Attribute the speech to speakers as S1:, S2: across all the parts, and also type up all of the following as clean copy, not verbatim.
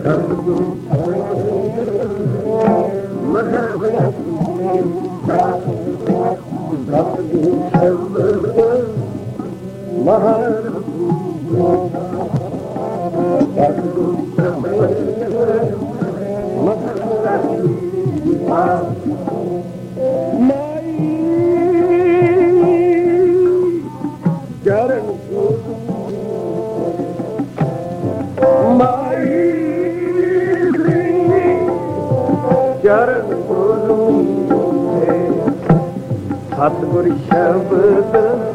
S1: ਸਤਿਗੁਰ ਸ਼ਬਦ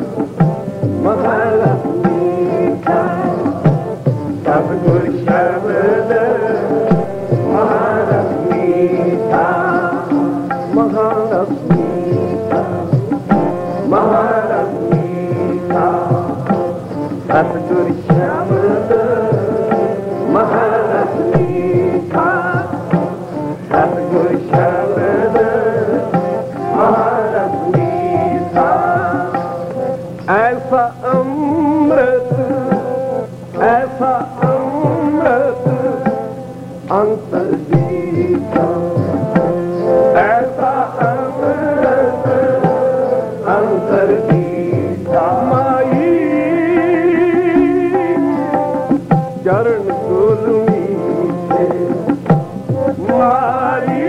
S1: ਮਹਾਲਖਮੀ ਕਾ, ਸਤਿਗੁਰ ਸ਼ਬਦ ਮਹਾਲਖਮੀ ਕਾ, ਮਹਾਲਖਮੀ ਕਾ, ਮਹਾਲਖਮੀ ਕਾ, ਸਤਿਗੁਰ ਸ਼ਬਦ ਮਹਾਲਖਮੀ ਕਾ, ਸਤਿਗੁਰ ਸ਼ਬਦ ਮਹਾਲਖਮੀ ਕਾ। ऐसा अमृत अंतर दीता, ऐसा अमृत अंतर दीता। माई चरण गुरमी से माई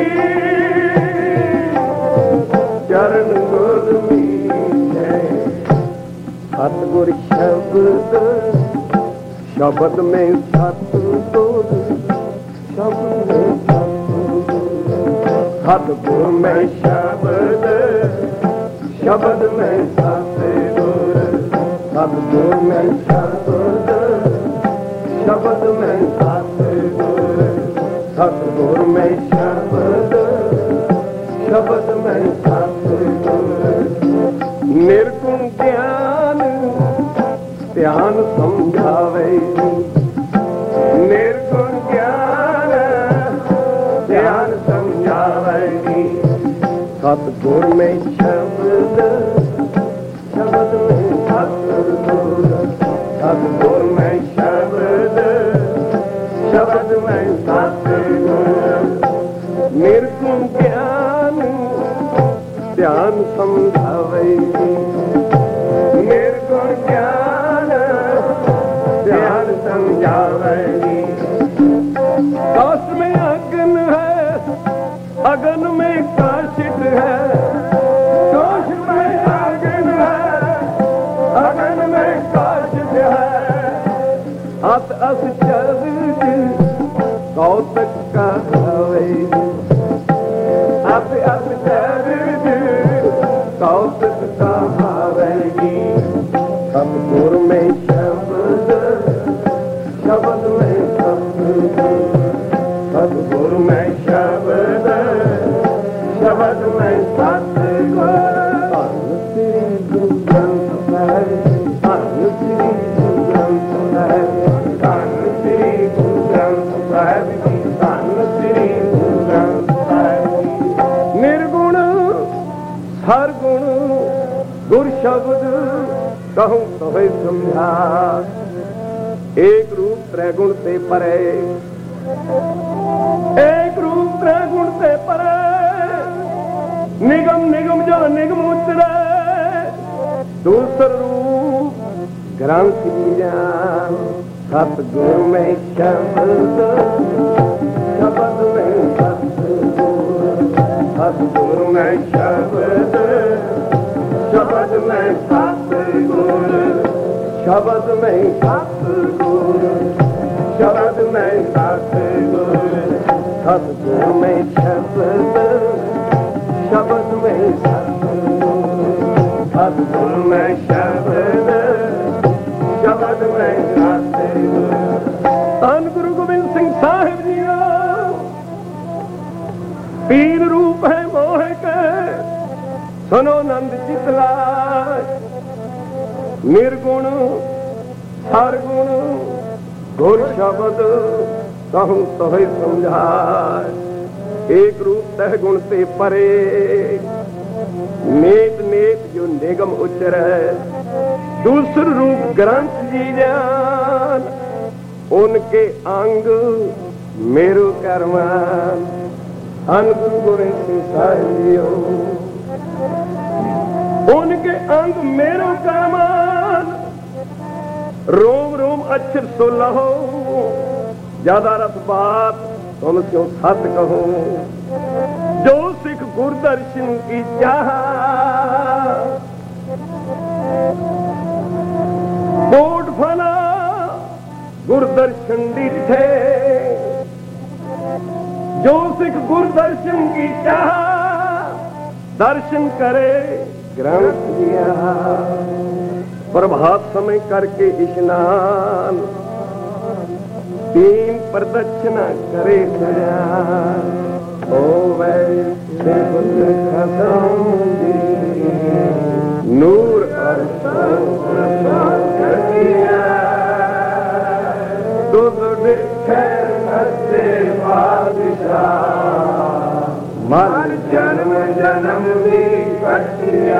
S1: चरण गुरमी से। सतगुर शब्द शब्द में सतगुर, शब्द में सतगुर, सतगुर में शब्द, शब्द में सतगुर, सतगुर में शब्द, शब्द में सतगुर, सतगुर में शब्द, शब्द में सतगुर। निर्गुण ज्ञान ध्यान समझावे, निर्गुण ज्ञान ध्यान समझावे। सतगुर में शब्द, शब्द में सतगुर, सतगुर में शब्द, शब्द में सतगुर। निर्गुण ज्ञान ध्यान समझावे, निर्गुण ज्ञान ध्यान समझावे। काश में अगन है, अगन में काशित है, काश में अगन है, अगन में काशित है। अत अस चर्च कौतक का हवे, अत अस चर्च कौतक का हवेगी। सतगुर में शब्द, शब्द में सतगुर, सतगुर में शब्द, शब्द में सतगुर। धन श्री गुरु ग्रंथ साहिब, धन श्री गुरु ग्रंथ साहिब, धन श्री गुरु ग्रंथ साहिब, धन श्री गुरु ग्रंथ साहिब। निर्गुण हर गुण गुर शब्द कहूँ तो समझा। एक रूप त्रैगुण ते परे, एक रूप त्रैगुण ते परे। निगम निगम जो निगम उतरे, दूसर रूप ग्रंथ ज्ञान। सतगुर में शब्द, शब्द में सतगुर, सतगुर में शब्द, शब्द में सतगुर, शब्द में सतगुर, शब्द में सतगुर। सतगुर में शब्द, शब्द में सतगुर, सतगुर में शब्द, शब्द में सतगुर। धन गुरु गोबिंद सिंह साहिब जी तीन रूप है मोह के, सुनो नंद चितला। निर्गुण हर गुण गुर शब्द कहूँ तो समझाए। एक रूप तह गुण ते परे, नेत नेत जो निगम उचर। दूसर रूप ग्रंथ जी जान, उनके अंग मेरो करमान अनगुरु गुरु से साहियो उनके अंग मेरो करमान रोम रोम अक्षर सोला हो ज्यादा रस बात तुम क्यों सत कहो जो सिख गुरदर्शन की चाह कोट फला गुरदर्शन डिठे जो सिख गुरदर्शन की चाह दर्शन करे ग्रंथ दिया प्रभात समय करके स्नान तीन प्रदक्षिणा करे ओ नूर मर जन्म जन्म की कटिया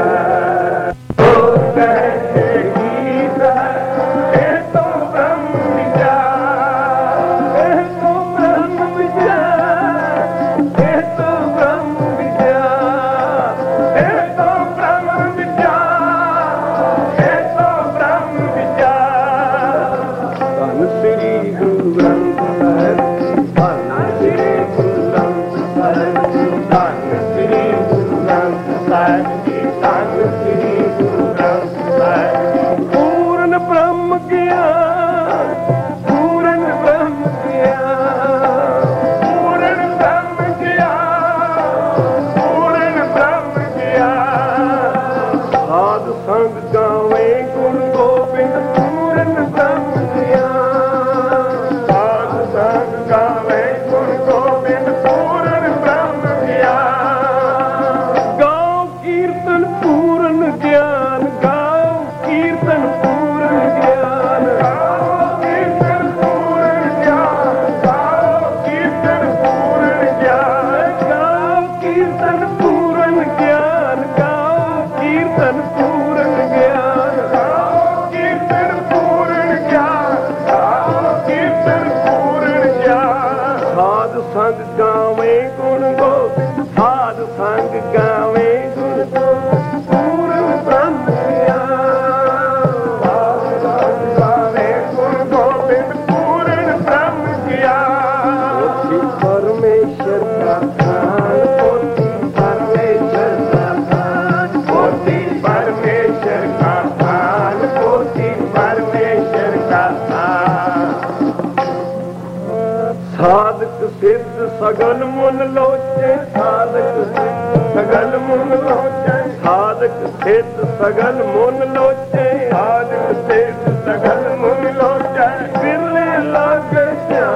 S1: सगल मुन लोचे साधक सगल मुन लोचे साधक सिद्ध सगल मुन लोचे साधक सिद्ध सगल मुन लोचे बिरले लागे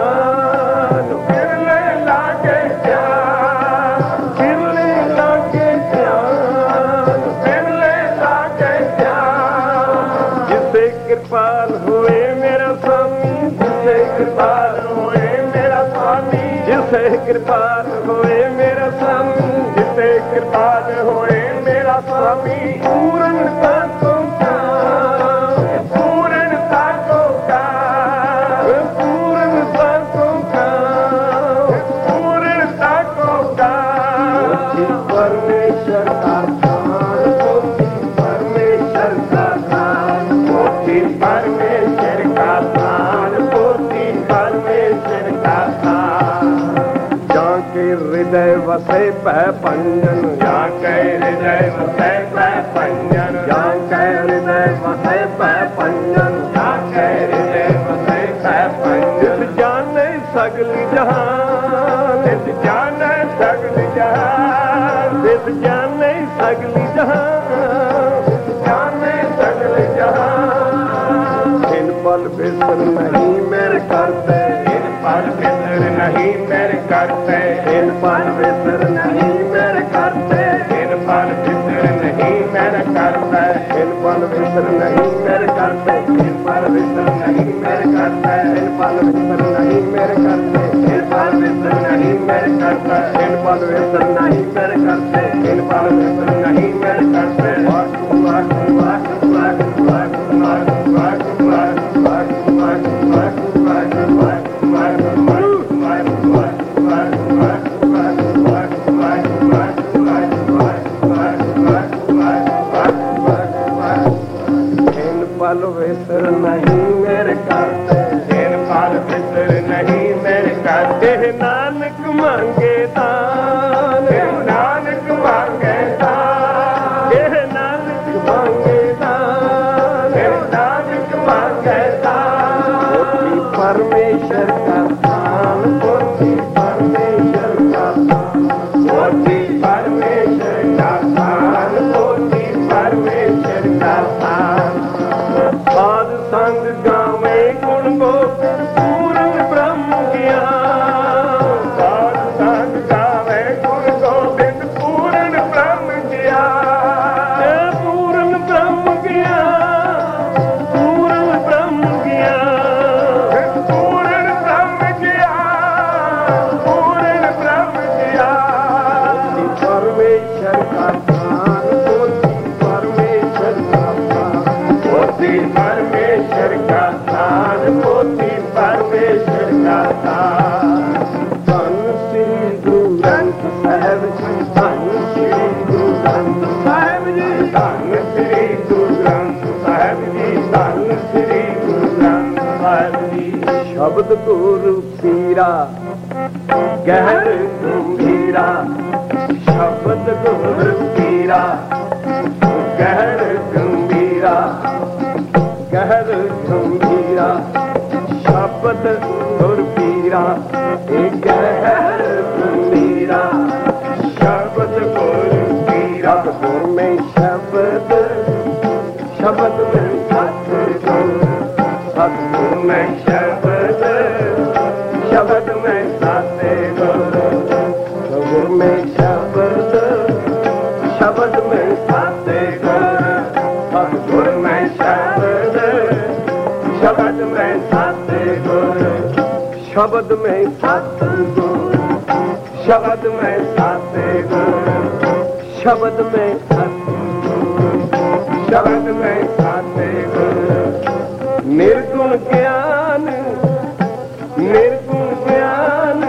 S1: ध्यान बिरले लागे ध्यान बिरले लागे ध्यान बिरले लागे ध्यान जिसे कृपाल हुए मेरा स्वामी जिसे कृपाल हुए मेरा स्वामी जिसे कृपाल होए मेरा स्वामी जिसे कृपाल होए मेरा स्वामी पूर्णता को पूर्णता को पूर्णता को परमेश्वर का परमेश्वर का परमेश्वर का परमेश्वर का हृदय वसे पै पंजन जाके हृदय वसे पै पंजन जाके हृदय वसे पै पंजन जाके हृदय वसे पै पंजन जाने सगली जहान जाने सगली जहान जाने सगली जहान जाने सगली जहान इन पल बिसर नहीं मेरे करते इन पल बिसर नहीं मेरे करते इन पल बिसर नहीं मेरे करते इन पल बिसर नहीं मेरे करते इन पल बिसर नहीं मेरे करते इन पल बिसर नहीं मेरे करते इन पल बिसर नहीं मेरे करते इन पल बिसर नहीं मेरे करते इन पल बिसर नहीं मेरे करते इन पल बिसर नहीं मेरे करते वाकु वाकु वाकु वाकु वाकु वाकु वाकु वाकु वाकु वाकु वाकु ਇਹ ਨਾਨਕ ਮੰਗੇ ਦਾਨ, ਨਾਨਕ ਮੰਗੇ ਦਾਨ, ਇਹ ਨਾਨਕ ਮੰਗੇ ਦਾਨ, ਨਾਨਕ ਮੰਗੇ ਦਾਨ। ਕੋਟੀ ਪਰਮੇਸ਼ਰ ਦਾ ਦਾਨ, ਕੋਟੀ ਪਰਮੇਸ਼ਰ ਦਾ ਦਾਨ, ਕੋਟੀ ਪਰਮੇਸ਼ਰ ਦਾ ਦਾਨ, ਕੋਟੀ ਪਰਮੇਸ਼ਰ ਦਾ ਦਾਨ। ਸਾਧ ਸੰਗ ਗਾਵੇ ਗੁਣ ਗੋਬਿੰਦ ਪੂਰਨ ਬ੍ਰਹਮ ਗਿਆਨ, ਸਾਧ ਸੰਗ ਗਾਵੇ ਗੁਣ ਗੋਬਿੰਦ ਪੂਰਨ ਬ੍ਰਹਮ ਗਿਆਨ, ਪੂਰਨ ਬ੍ਰਹਮ ਗਿਆਨ, ਪੂਰਨ ਬ੍ਰਹਮ ਗਿਆਨ, ਪੂਰਨ ਬ੍ਰਹਮ ਗਿਆਨ, ਪੂਰਨ ਬ੍ਰਹਮ ਗਿਆਨ। ਪਰਮੇਸ਼ਰ ਦਾ ਦਾਨ, ਕੋਟੀ ਪਰਮੇਸ਼ਰ ਦਾ ਦਾਨ, ਕੋਟੀ ਪਰਮੇਸ਼ਰ ਦਾ ਦਾਨ, ਕੋਟੀ ਪਰਮੇਸ਼ਰ ਦਾ ਦਾਨ। ਧੰਨ ਸ੍ਰੀ ਗੁਰੂ ਗ੍ਰੰਥ ਸਾਹਿਬ ਜੀ, ਧੰਨ ਸ੍ਰੀ ਗੁਰੂ ਗ੍ਰੰਥ ਸਾਹਿਬ ਜੀ, ਧੰਨ ਸ੍ਰੀ ਗੁਰੂ ਗ੍ਰੰਥ ਸਾਹਿਬ ਜੀ, ਧੰਨ ਸ੍ਰੀ ਗੁਰੂ ਗ੍ਰੰਥ ਸਾਹਿਬ ਜੀ। ਸ਼ਬਦ ਗੁਰੂ ਪੀਰਾ ਗਹਿਰ ਗੰਭੀਰਾ, ਸ਼ਬਦ ਗੁਰੂ ਪੀਰਾ ਗਹਿਰ ਗੰਭੀਰਾ, ਗਹਿਰ ਗੰਭੀਰਾ, ਸ਼ਬਦ ਗੁਰ ਪੀਰਾ ਇਹ ਗਹਿਰ ਗੰਭੀਰਾ, ਸ਼ਬਦ ਗੁਰ ਪੀਰਾ। ਗੁਰ ਮੈਂ ਸ਼ਬਦ, ਸ਼ਬਦ ਮੈਂ ਸਤਿਗੁਰ, ਸਤਿਗੁਰ ਮੈਂ ਸ਼ਬਦ, ਸ਼ਬਦ ਮੈਂ ਸਤਿਗੁਰ, ਗੁਰ ਮੈਂ ਸ਼ਬਦ, ਸ਼ਬਦ ਮੈਂ ਸਤਿਗੁਰ, ਸਤਿਗੁਰ ਮੈਂ ਸ਼ਬਦ, ਸ਼ਬਦ ਮੈਂ ਸਤਿਗੁਰ, ਸ਼ਬਦ ਮੈਂ ਸਤਿਗੁਰ, ਸ਼ਬਦ ਮੈਂ ਸਤਿਗੁਰ, ਸ਼ਬਦ ਮੈਂ ਸਤਿਗੁਰ, ਸ਼ਬਦ ਮੈਂ ਸਤਿਗੁਰ। ਨਿਰਗੁਣ ਗਿਆਨ, ਨਿਰਗੁਣ ਗਿਆਨ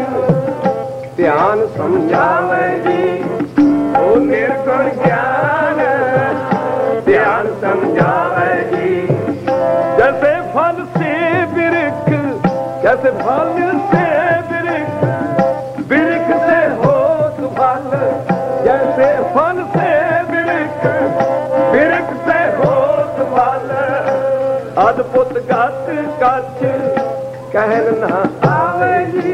S1: ਧਿਆਨ ਸਮਝਾਵੇ ਜੀ, ਉਹ ਨਿਰਗੁਣ ਗਿਆਨ ਧਿਆਨ ਸਮਝਾਵੇ ਜੀ। ਜੈਸੇ ਫਲ ਸੇ ਬਿਰਖ, जैसे फल से बिरख, बिरख से होत फल, जैसे फल से बिरख, बिरख से होत फल। अद्भुत गत कछ कहन ना आवे जी,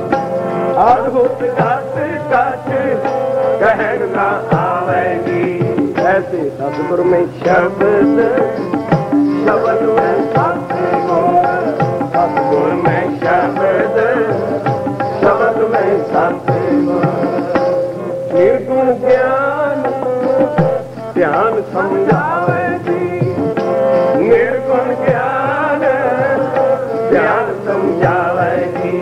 S1: अद्भुत गत कछ कहन ना आवे जी। ऐसे सतगुरु में शब्द, शब्द में सतगुर, सतगुर में शब्द, शब्द में सतगुर। निर्गुण ज्ञान ध्यान समझावे जी, निर्गुण ज्ञान ध्यान समझावे जी।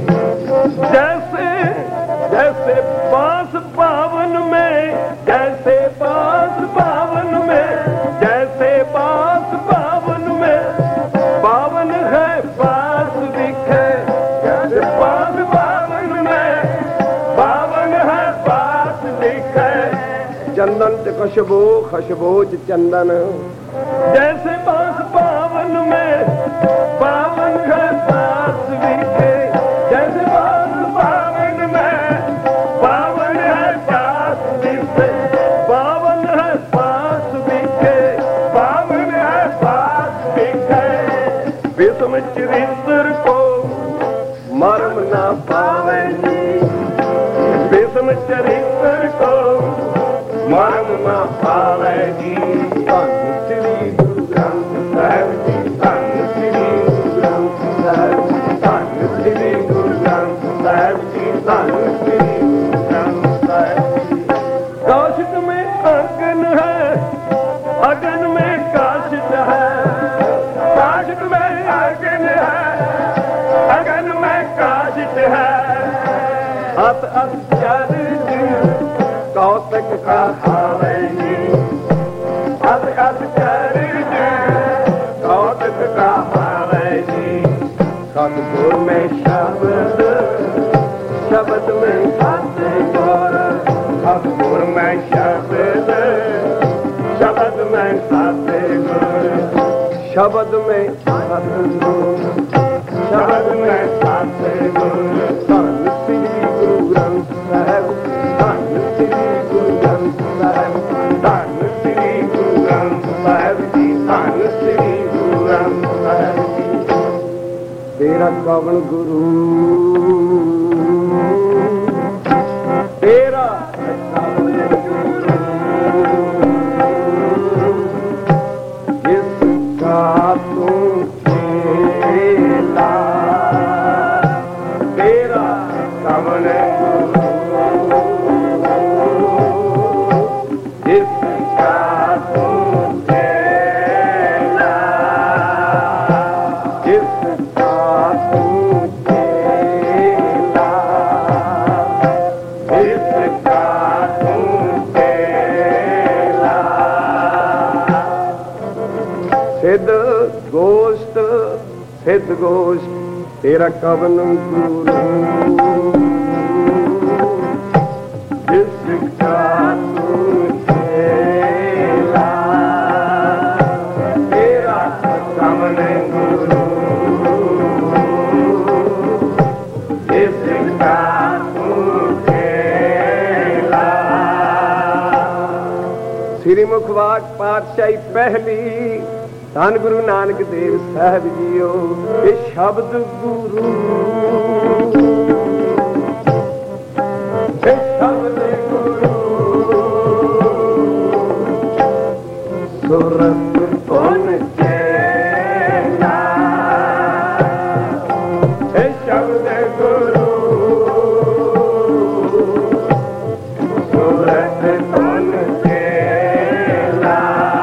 S1: जैसे जैसे बांस पावन में, जैसे बांस पावन में, जैसे बांस पावन में, पावन है बांस दिखे, जैसे बांस पावन में, पावन है बांस दिखे। चंदन च खुशबू, खुशबू च चंदन, जैसे बांस पावन में, पावन है बांस दिखे, जैसे बांस पावन में, पावन है बांस दिखे, पावन है बांस दिखे, पावन है बांस दिखे। विषम चरित्र को मर्म ना पावे जी, विषम चरित्र को मर्म ना पावे जी। धन श्री गुरु ग्रंथ साहिब जी, धन श्री गुरु ग्रंथ साहिब जी, धन श्री गुरु ग्रंथ साहिब जी, धन श्री गुरु ग्रंथ साहिब जी। काशित में अगन है, अगन में काशित है, काशित में अगन है, अगन में काशित है। अत अत्यादि कौतक का भावे जी, अत अत्यादि कौतक का भावे जी। सतगुर में शब्द, शब्द में सतगुर, सतगुर में शब्द, शब्द में सतगुर, शब्द में सतगुर, शब्द में सतगुर। ਕਵਣ ਗੁਰੂ ਤੇਰਾ ਕਵਣ ਗੁਰੂ ਜਿਸ ਕਾ ਤੂੰ ਚੇਲਾ ਤੇਰਾ ਕਵਣ ਗੁਰੂ ਜਿਸ ਕਾ ਤੂੰ ਚੇਲਾ ਜਿਸ ਕਾ ਤੂੰ ਚੇਲਾ ਜਿਸ ਕਾ ਤੂੰ ਚੇਲਾ ਸਿੱਧ ਗੋਸ਼ਟ ਸਿੱਧ ਗੋਸ਼ਟ ਤੇਰਾ ਕਵਨ ਗੁਰੂ ਜਿਸ ਕਾ ਤੂੰ ਚੇਲਾ ਤੇਰਾ ਕਵਨ ਗੁਰੂ ਜਿਸ ਕਾ ਤੂੰ ਚੇਲਾ। ਸ੍ਰੀ ਮੁਖਵਾਕ ਪਾਤਸ਼ਾਹੀ ਪਹਿਲੀ ਧੰਨ ਗੁਰੂ ਨਾਨਕ ਦੇਵ ਸਾਹਿਬ ਜੀਓ। ਇਹ ਸ਼ਬਦ ਗੁਰੂ ਇਹ ਸ਼ਬਦ ਗੁਰੂ ਸੁਰਤ ਧੁਨ ਚੇਲਾ ਇਹ ਸ਼ਬਦ ਗੁਰੂ ਸੁਰਤ ਧੁਨ ਚੇਲਾ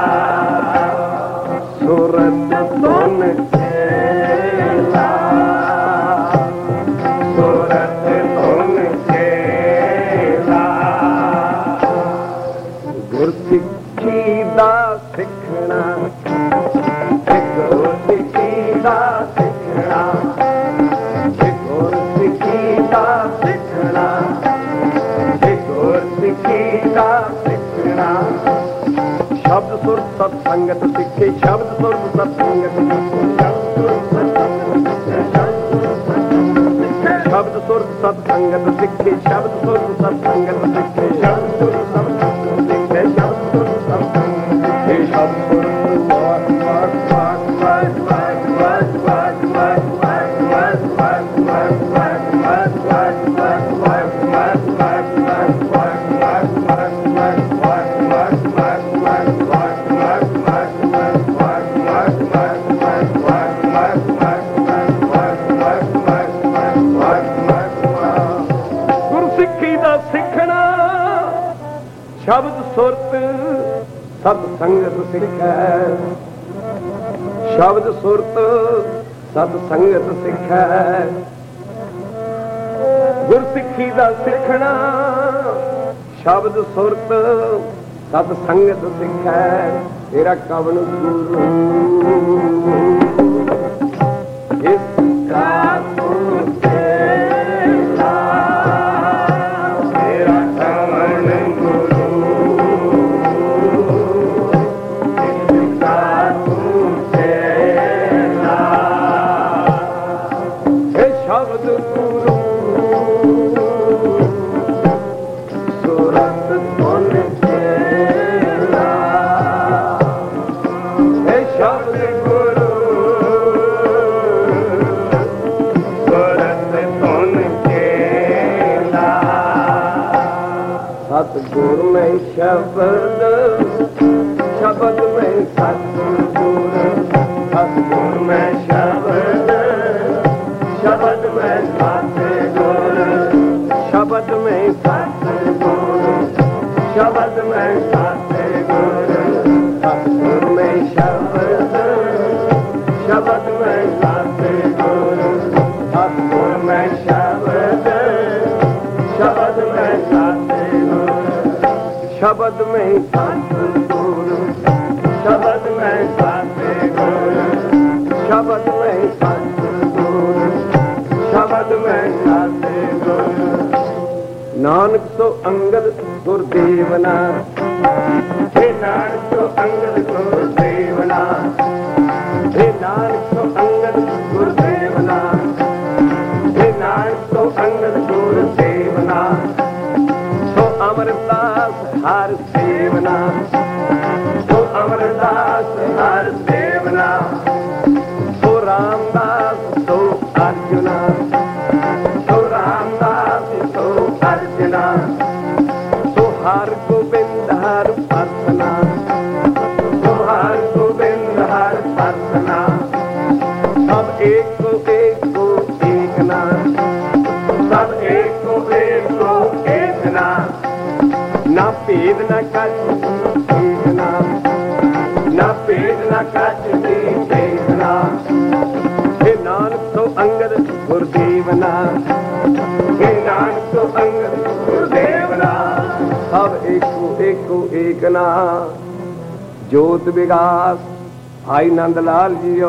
S1: ਸੁਰਤ ਧੁਨ ਚੇਲਾ ਸੁਰਤ ਧੁਨ ਚੇਲਾ। ਗੁਰਸਿੱਖੀ ਦਾ ਸਿੱਖਣਾ ਗੁਰਸਿੱਖੀ ਦਾ ਸਿੱਖਣਾ ਗੁਰਸਿੱਖੀ ਦਾ ਸਿੱਖਣਾ ਗੁਰਸਿੱਖੀ ਦਾ ਸਿੱਖਣਾ। ਸ਼ਬਦ ਸੁਰ ਸਤ ਸੰਗਤ ਸਿੱਖੇ ਸ਼ਬਦ ਸੁਰ ਸਤ ਸੰਗਤ ਸ਼ਬਦ ਸੁਰ ਸਤ ਸੰਗਤ ਸਿੱਖੇ ਸ਼ਬਦ ਸੁਰ ਸਤ ਸੰਗਤ ਸਿੱਖੇ ਸ਼ਬਦ ਸੁਰ ਸਤ ਸੰਗਤ ਸਿੱਖੇ ਸ਼ਬਦ ਸੁਰ ਸਤ ਸੰਗਤ ਸਿੱਖੇ ਸ਼ਬਦ ਸੁਰ ਵਾਕ ਵਾਕ ਵਾਕ ਵਾਕ ਵਾਕ ਵਾਕ ਵਾਕ ਵਾਕ ਵਾਕ ਵਾਕ ਵਾਕ ਵਾਕ ਵਾਕ ਵਾਕ ਵਾਕ ਵਾਕ ਵਾਕ ਵਾਕ ਗੁਰਸਿੱਖੀ ਦਾ ਸਿੱਖਣਾ ਸ਼ਬਦ ਸੁਰਤ ਸਤ ਸੰਗਤ ਸਿੱਖੈ ਸ਼ਬਦ ਸੁਰਤ ਸਤ ਸੰਗਤ ਸਿੱਖੈ। ਗੁਰਸਿੱਖੀ ਦਾ ਸਿੱਖਣਾ ਸ਼ਬਦ ਸੁਰਤ ਸਤ ਸੰਗਤ ਸਿੱਖੈ। ਤੇਰਾ ਕਵਨ ਗੁਰੂ ਜਿਸ ਕਾ ਤੂੰ ਚੇਲਾ ਤੇਰਾ ਕਵਨ ਗੁਰੂ ਜਿਸ ਕਾ ਤੂੰ ਚੇਲਾ ਇਹ ਸ਼ਬਦ ਗੁਰੂ ਸੁਰਤ ਧੁਨ ਚੇਲਾ ਇਹ ਸ਼ਬਦ ਗੁਰੂ ਸੁਰਤ ਧੁਨ ਚੇਲਾ। ਸਤਿਗੁਰ ਮੈਂ ਸ਼ਬਦ ਸ਼ਬਦ ਮੈਂ ਸਤਿਗੁਰ ਸਤਿਗੁਰ ਮੈਂ ਸ਼ਬਦ ਸ਼ਬਦ ਮੈਂ ਸਤਿਗੁਰ ਸ਼ਬਦ ਮੈਂ ਸਤਿਗੁਰ ਸ਼ਬਦ ਮੈਂ ਸਤਿਗੁਰ ਸਤਿਗੁਰ ਮੈਂ ਸ਼ਬਦ ਸ਼ਬਦ ਮੈਂ ਸਤਿਗੁਰ ਸਤਿਗੁਰ ਮੈਂ ਸ਼ਬਦ ਸ਼ਬਦ ਮੈਂ ਸਤਿਗੁਰ ਸ਼ਬਦ ਮੈਂ ਸਤਿਗੁਰ ਸ਼ਬਦ ਮੈਂ ਸਤਿਗੁਰ ਸ਼ਬਦ ਮੈਂ ਸਤਿਗੁਰ ਸ਼ਬਦ ਮੈਂ ਸਤਿਗੁਰ। ਨਾਨਕ ਸੋ ਅੰਗਦ ਗੁਰਦੇਵ ਨਾਥ हे नानक सो अंगद गुरुदेव नाथ हे नानक सो अंगद गुरुदेव नाथ हे नानक सो अंगद गुरुदेव नाथ सो अमरदास हर सेवना सो अमरदास हर सेवना सो रामदास सो अर्जुन सो अंगद गुरुदेव नाम। सब एको एक ना जोत विकास भाई नंद लाल जियो।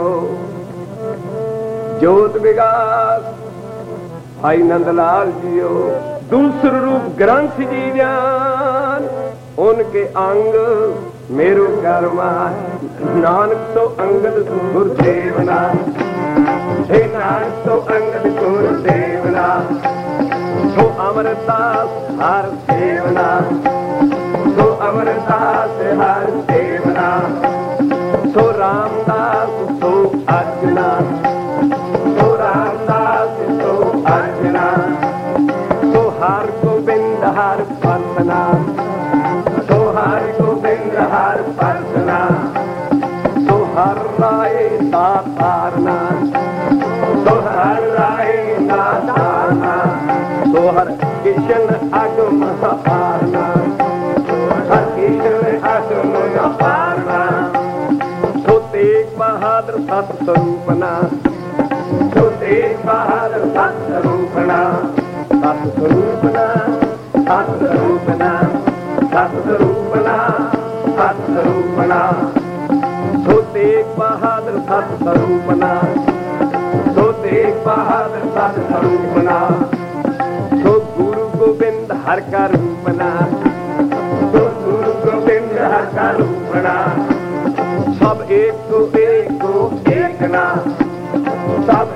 S1: जोत विकास भाई नंद लाल जियो। दूसर रूप ग्रंथ जी ज्ञान उनके अंग मेरो कर्मा। नानक सो अंगद गुरुदेव नाम। हे नानक सो अंगद गुरुदेव नाम। सो अमरदास हर सेवना। सो अमरदास हर सेवना। सो रामदास सो अर्जना। सो रामदास सो अर्जना। सो हर गोविंद हर परसना। सो हर गोविंद हर परसना। सो हर राय दातारना। सो हर राय दातारना। सो हर किशन अगम अपारना। हर किशन अगम अपारना। सो तेग बहादुर सत स्वरूपना। सो तेग बहादुर सत स्वरूपना। सत स्वरूपना। सत स्वरूपना। सत स्वरूपना। सत स्वरूपना। सो तेग बहादुर सत स्वरूपना। सो तेग बहादुर सत स्वरूपना। सो गुरु गोविंद हर का रूपना। सो गुरु गोविंद हर का रूपना। सब एक ना। सब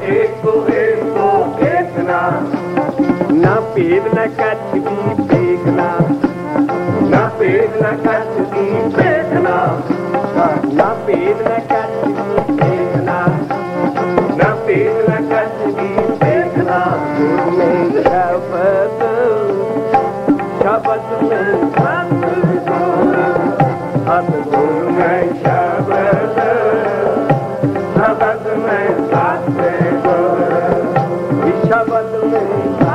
S1: एक ना। ना भेद न कछ भी देखना। ना भेद न कछ भी देखना। ना भेद न कछ भी देखना। ना भेद न कछ भी देखना। गुरु में शब्द शब्द में सतगुरु में शब्द शब्द में सतगुरु। शब्द में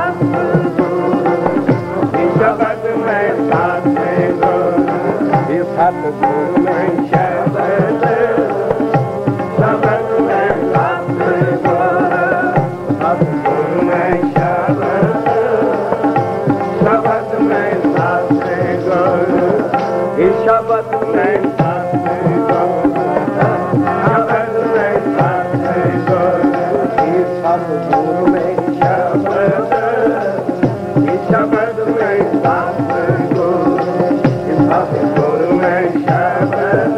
S1: शब्द में सतगुरु। सतगुरु में शब्द शब्द में सतगुरु। सतगुरु में शब्द शब्द में सतगुरु। शब्द में सतगुरु। शब्द में सतगुरु। सतगुरु में शब्द शब्द में सतगुरु। सतगुरु में शब्द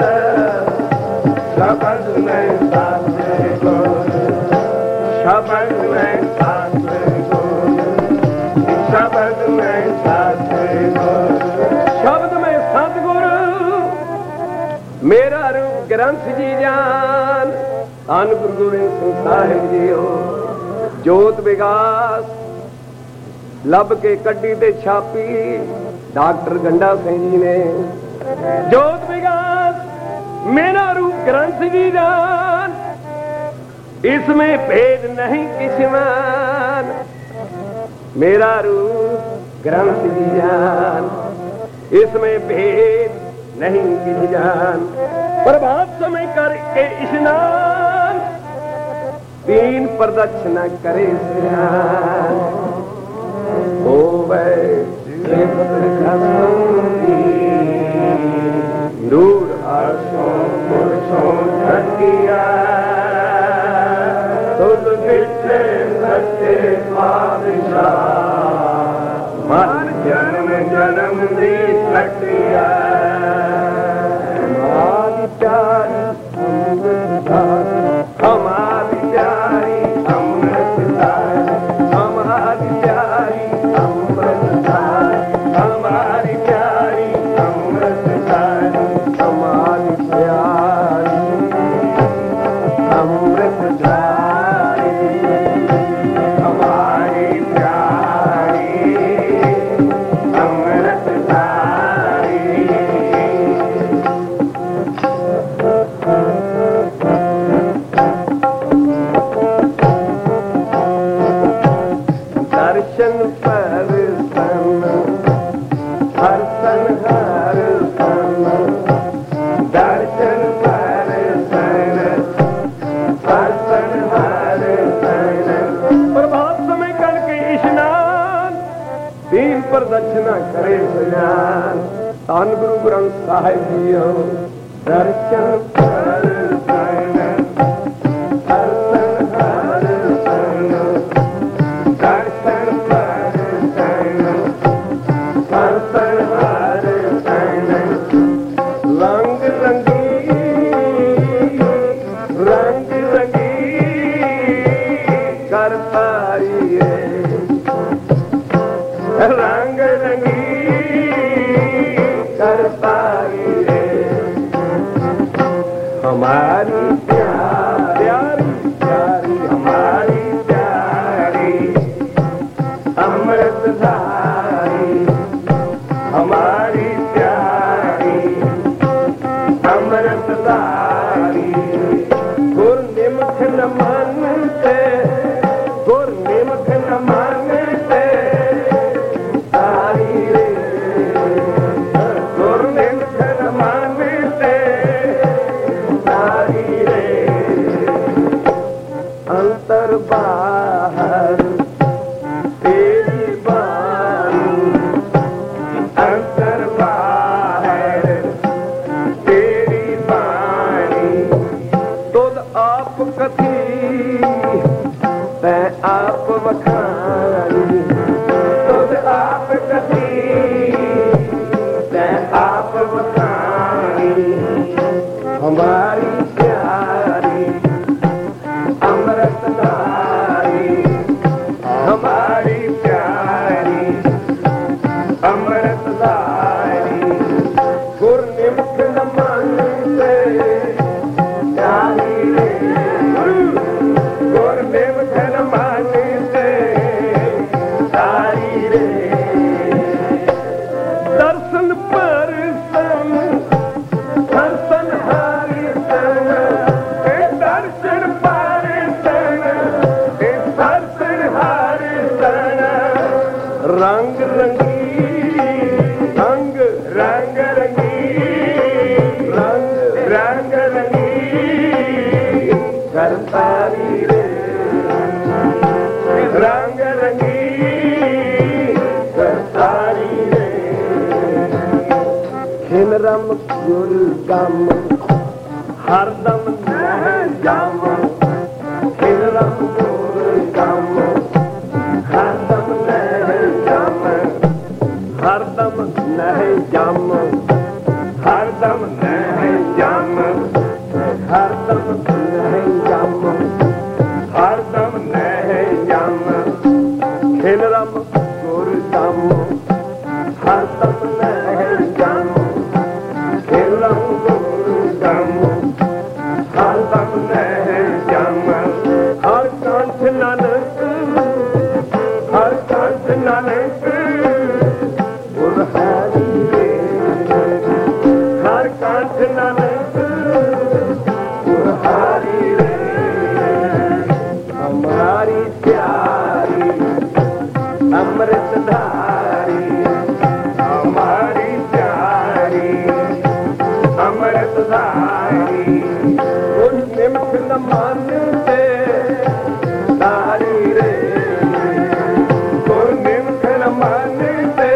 S1: शब्द में सतगुरु। शब्द में सतगुरु। शब्द में सतगुरु। शब्द में सतगुरु मेरा रूप ग्रंथ जी जान। धन गुरु गोबिंद सिंह साहिब जीओ। जोत विकास ਲੱਭ ਕੇ ਕੱਢੀ ਤੇ ਛਾਪੀ डॉक्टर गंडा सिंह जी ने। जोत विकास मेरा रूप ग्रंथ जी जान। इसमें भेद नहीं किसमान। मेरा रूप ग्रंथ जी जान। इसमें भेद नहीं किसी जान। प्रभात समय करके स्नान। तीन प्रदक्षिणा करे स्नान। होवे दूर आशों पुरुषों ठगिया। तुझ बिछे सच्चे बादशाह। मान जन्म जन्म दी लटिया। हमारी प्यारी हमारी प्यारी अमृतधार। हमारी प्यारी अमृतधार। हमारी प्यारी अमृतधार। हमारी प्यारी अमृतधार। हमारी प्यारी अमृतधार। दर्शन पर सन हर सन हर सन। दर्शन पर सन हर सन हर सन। प्रभात समय करके स्नान। दीन प्रदक्षिणा करे सुजान। धन गुरु ग्रंथ साहिब जी हो दर्शन कर हमारी प्यारी प्यारी हमारी प्यारी अमृतधारी हमारी प्यारी अमृतधारी गुर निमख न मानते गुर निमख न मानते तारी रे गुर निमख न मानते अंतर बाहर तेरी बानी अंतर बाहर तेरी बानी तुद आप कथी तै आप वखानी तुद आप कथी तै आप वखानी हमारी प्यारी अमृतधारी हमारी प्यारी अमृतधारी गुर निमख न मानते प्यारी रे गुर निमख न मानते प्यारी रे दर्शन पर दर्शन हरि सन दर्शन पर दर्शन हरि सन रंग रंगी रंग रंग रंगी रंग रंग रंगी करतारी रे रंग रंगी करतारी रे खिन रम गुर गम हरदम नह जाम खिन रम गुर गम हरदम नह जाम हरदम नह जाम हरदम नह जाम हरदम नह जाम हरदम नह जाम खिन रम गुर गम हरदम नह जाम खिन रम गुर गम हरदम नह जाम हर कंठ नानक हर कंठ नानक गुर हरि रे हर कंठ नानक गुर हरि रे हमारी प्यारी अमृतधारी हमारी प्यारी अमृतधारी गुर निमख न मानते तारी रे गुर निमख न मानते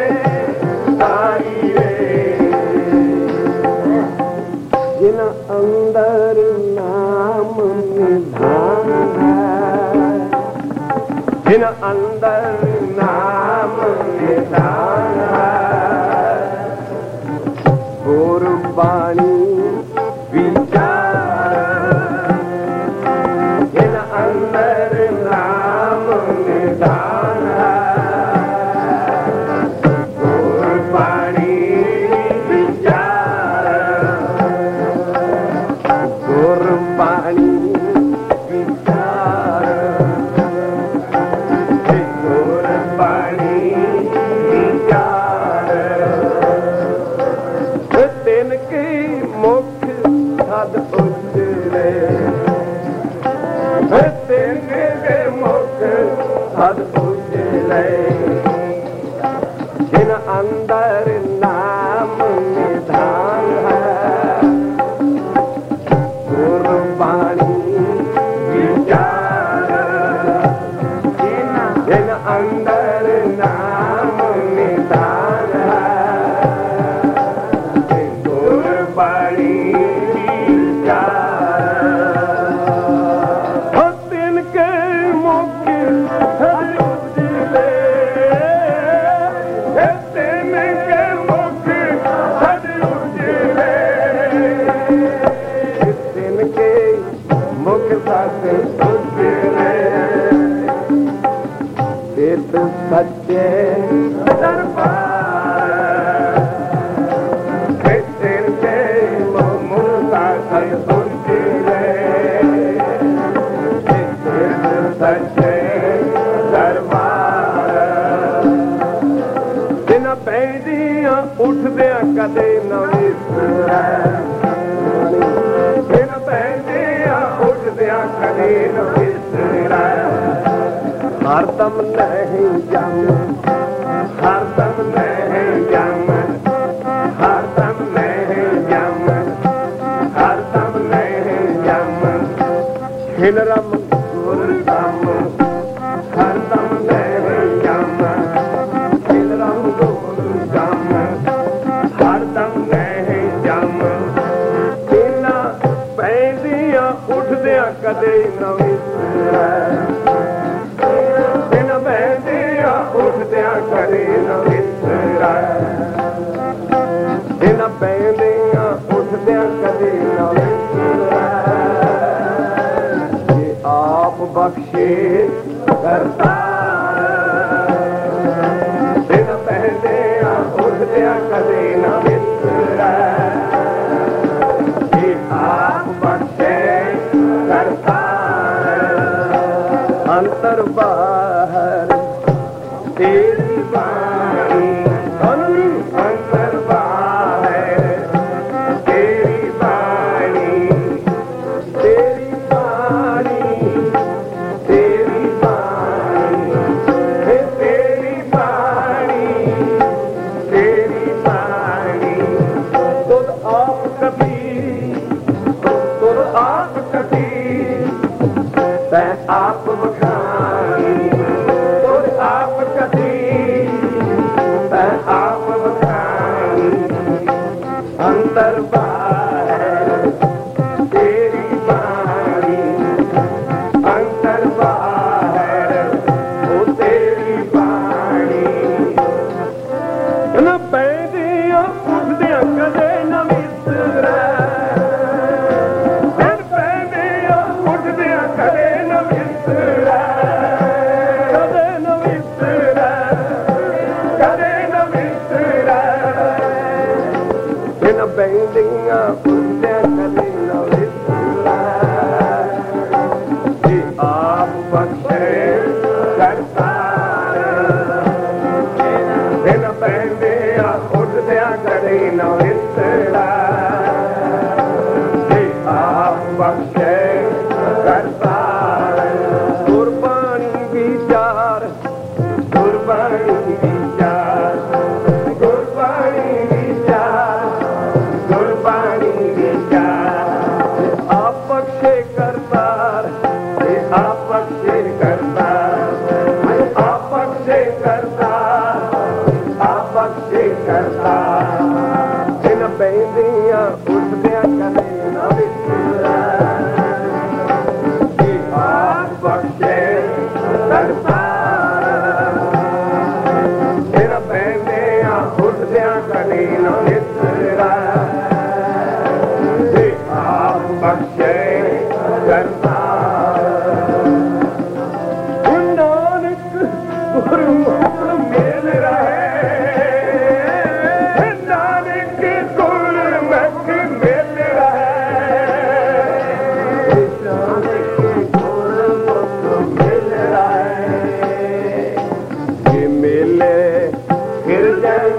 S1: तारी रे जिन अंदर नाम निधान है जिन अंदर नाम निधान है गुरबाणी विचार जिन अंदर नाम निधान है गुरबाणी विचार गुरबाणी विचार गुरबाणी विचार तिनके मुख सद उजरे तिनके मुख सद उजरे जिन अंदर नाम निधान है गुरबाणी विचार जिन अंदर नाम सच्चे दरबार तेरे के मुर्दा कर सुनती रे सच्चे दरबार दिन पैदियां उठदियां कदे न विसरै दिन पैदियां उठदियां कदे न विसरै हरदम नहीं जम हरदम नहीं जम हरदम नहीं जम हरदम नहीं जम खिलरम गुरदम हरदम नहीं जम खिलरम गुरदम हरदम नहीं जम इना पैंदियां उठदियां कदे न विसरै उठदियां कदे न विसरै इन्हां पैंदियां उठदियां कदे न विसरै ये आप बख्शे करतार इन्हां पैंदियां उठदियां कदे न विसरै ये आप बख्शे करतार अंतर बाहर तेरी बाणी अंतर बाहर तेरी बाणी तेरी बाणी तेरी बाणी तेरी बाणी तेरी बाणी तुद आप कभी तै आप बखानी आप बखानी अंतर बाहर तेरी बाणी अंतर बाहर वो तेरी बाणी न पैदियां उठदियां कदे न विसरै पैदियां उठदियां कदे न विसरै पैंदियां उठदियां कदे न विसरै ये आप बख्शे करतार इन पैंदियां उठदियां कदे न विसरै ये आप बख्शे करतार गुरबाणी विचार गुरबाणी विचार गुरबाणी विचार गुरबाणी विचार आप बख्शे करतार आप बख्शे करतार आप बख्शे करतार आप बख्शे करतार इन पैंदियां उठदियां कदे न विसरै आप बख्शे करतार इन पैंदियां उठदियां कदे न विसरै आप बख्शे करतार नानक गुरमुख मिल रहे नानक गुरमुख मिल रहे नानक गुरमुख मिल रहे ये मिले गिरजन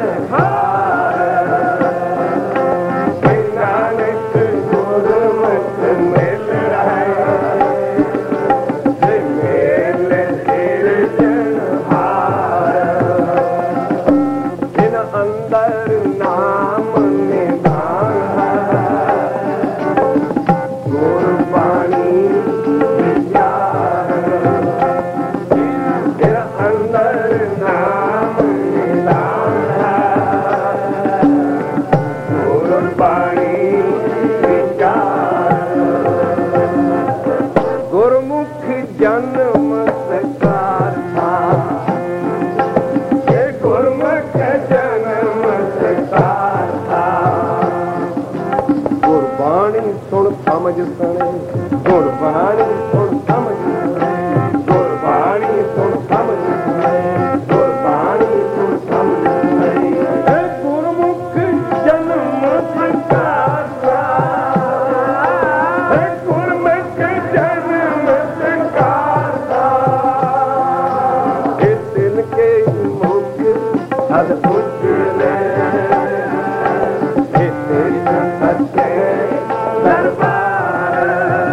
S1: गुरबाणी सुन समझ गुरबाणी सुन समझ सद उजले सच्चे दरबार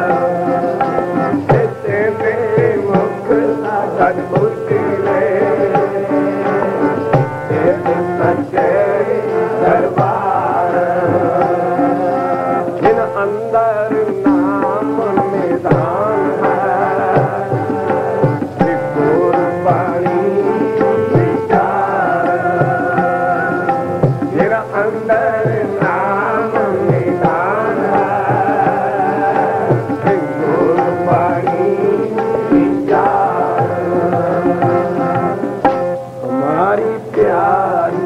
S1: तेरे मुख सद उजले सच्चे दरबार जिन अंदर नाम निदान है गुरबाणी विचार जिन अंदर नाम निदान है गुरबाणी विचार हमारी प्यारी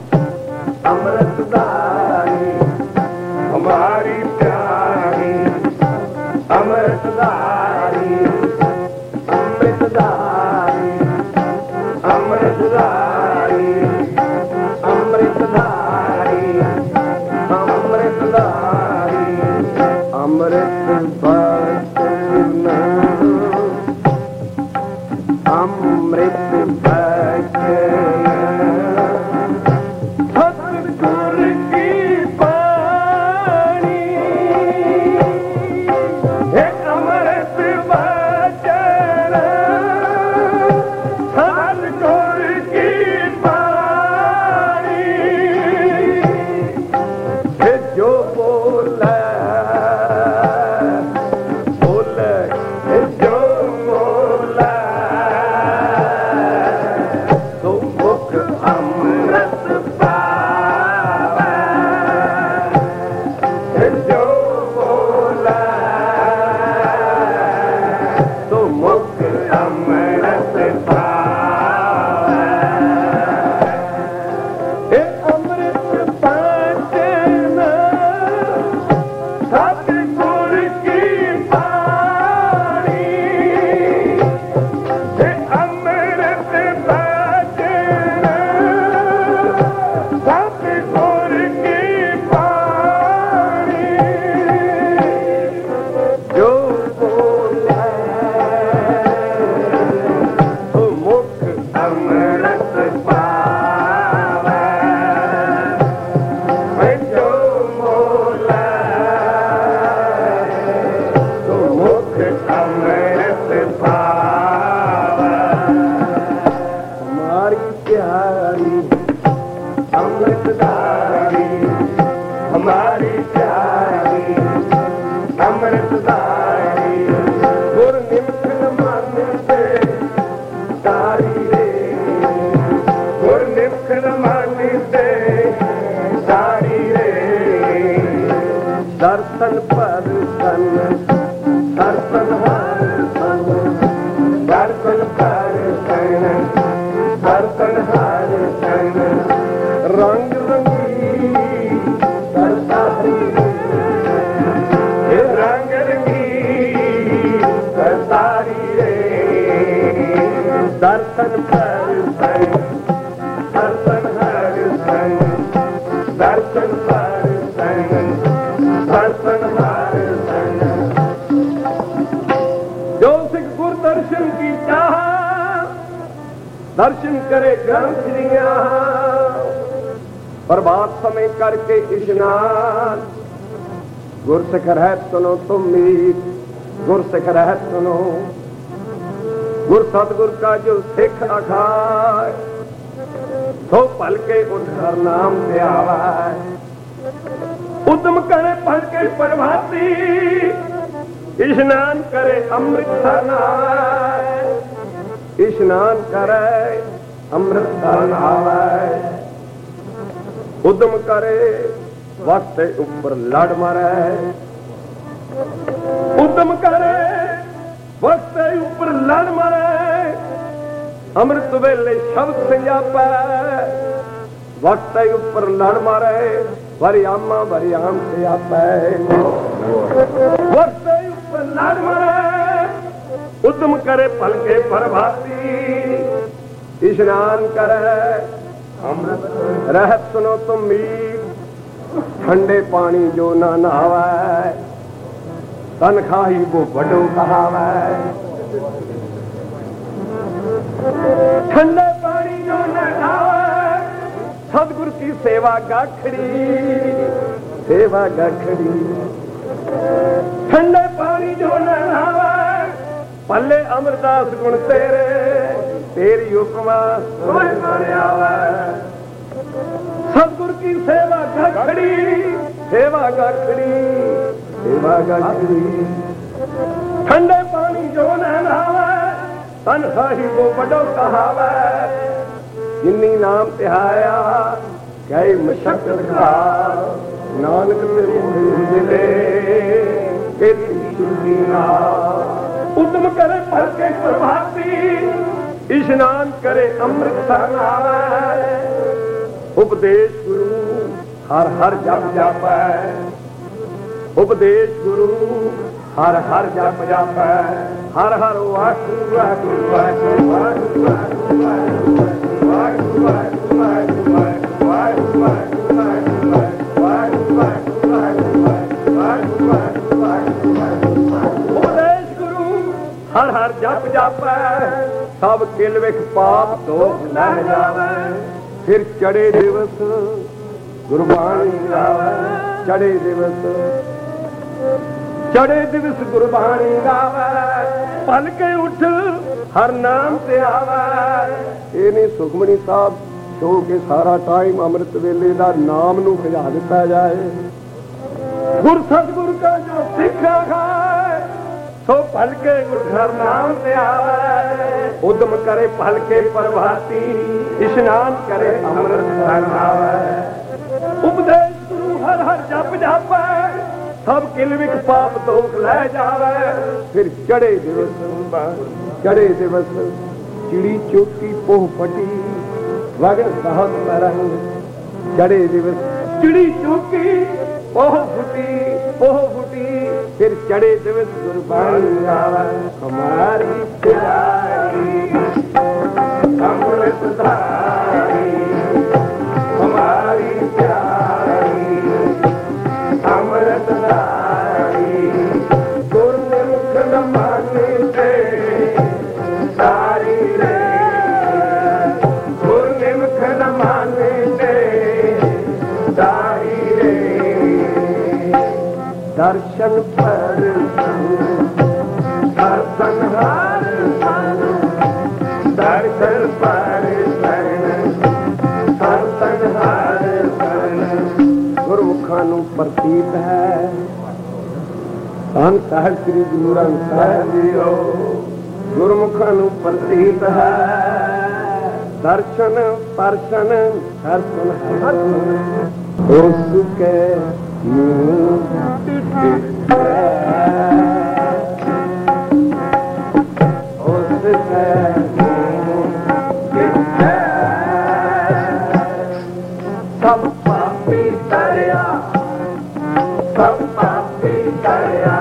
S1: अमृतदारी हमारी प्यारी अमृतदारी अमृतदारी अमृतदारी अमृतदारी अमृतदारी अमृत बचन अमृत बचन सतगुर की बाणी हे अमृत बचन सतगुर की बाणी हे जो बोले बोले हे जो बोले तो मुख अमृत पावे हे जो बोले तो मुख अमृत पावे हे अमृत बचन सतगुर की बाणी हे अमृत बचन सतगुर की बाणी जो बोले तो मुख अमृत पावे जो बोले तो मुख अमृत पावे हमारी प्यारी अमृतदारी हमारी प्यारी अमृतदारी गुर निमखन मन से तारी रे गुर निमखन मन से तारी रे दर्शन पर सन दर्शन हर सन दर्शन पर सन दर्शन हर सन रंग रंगी करतारी रे रंग रंगी करतारी रे दर्शन पर सन दर्शन हर सन दर्शन पर सन दर्शन हर सन जो सिख गुर दर्शन की चाह दर्शन करे ग्रंथ दिया प्रभात समय करके इशनान गुर सिख रहत सुनो तुम मीत गुर सिख रहत सुनो गुर सतगुर का जो सिख अखाए तो पल के उठ हर नाम पे आवा उद्यम करे पल के प्रभाती इशनान करे अमृत नहाए इशनान करे अमृत नहाए उद्यम करे वक्त ऊपर लड़ मारे उद्यम करे वक्त ऊपर लड़ मारे अमृत वेले शब्द संजापै वक्त ऊपर लड़ मारे वरियामा वरियाम से आपै वक्त ऊपर लड़ मारे उद्यम करे पल के प्रभाती इशनान करे अमृत रहत सुनो तुम मीर ठंडे पानी जो ना नहावै तन खाही वो बड़ो कहावै ठंडे पानी जो न नहावै सतगुरु की सेवा गाखड़ी, सेवा गाखड़ी। ठंडे पानी जो नहावे पल्ले अमरदास गुण तेरे, तेरी उपमा कोई न आवे। सतगुरु की सेवा गाखड़ी, सेवा गाखड़ी, सेवा गाखड़ी। ठंडे पानी जो नहावे तनखाही वो बड़ो कहावे। जिन्नी नाम तिहाया कई मशक्कत का, नानक मिले उद्यम करे भर के प्रभाती, इशनान करे अमृत सरनावे। उपदेश गुरु हर हर जप जापै, उपदेश गुरु हर हर जप जापै। हर हर वाहगुरु वाहगुरु वाहगुरु वाहगुरु वाहगुरु वाहगुरु वाहगुरु वाहगुरु वाहगुरु। उपदेश गुरु हर हर जप जापै, सब किल विख पाप दोष लह जावै। फिर चढ़े दिवस गुरबाणी गावै, चढ़े दिवस, चढ़े दिवस गुरबाणी गावै। पल के उठ हर नाम ते आवे। ये नहीं सुखमणी साहब शो के सारा टाइम अमृत वेले दा नाम नू खजा दिता जाए। गुर सतगुरु का जो सिखा खाए, सो पल के उठ हर नाम ते आवे। उद्यम करे पल के प्रभाती, स्नान करे अमृत सरनावे। उपदेश गुरु हर हर जप जापै, सब किल विख पाप दोख लै जावे। फिर चढ़े दिवस, चढ़े दिवस चिड़ी चौकी पोह फटी, वगन बहुत तरंग। चढ़े दिवस चिड़ी चौकी पोह फुटी, पोह फुटी। फिर चढ़े दिवस गुरबाणी आवे। हमारी प्यारी अमृत धारी, हमारी प्यारी अमृत धारी। गुरमुख न मानते सारी रे, गुरमुख न मानते सारी रे। दर्शन पर दर्शन हार, दर्शन पर दर्शन हार। गुरमुखां नूं प्रतीत है, धन साहिब श्री गुरु ग्रंथ साहिब जीओ। गुरमुखां नूं प्रतीत है, दर्शन परशन दर्शन हर्षन। उसके सब पापी तरया, सब पापी तरया।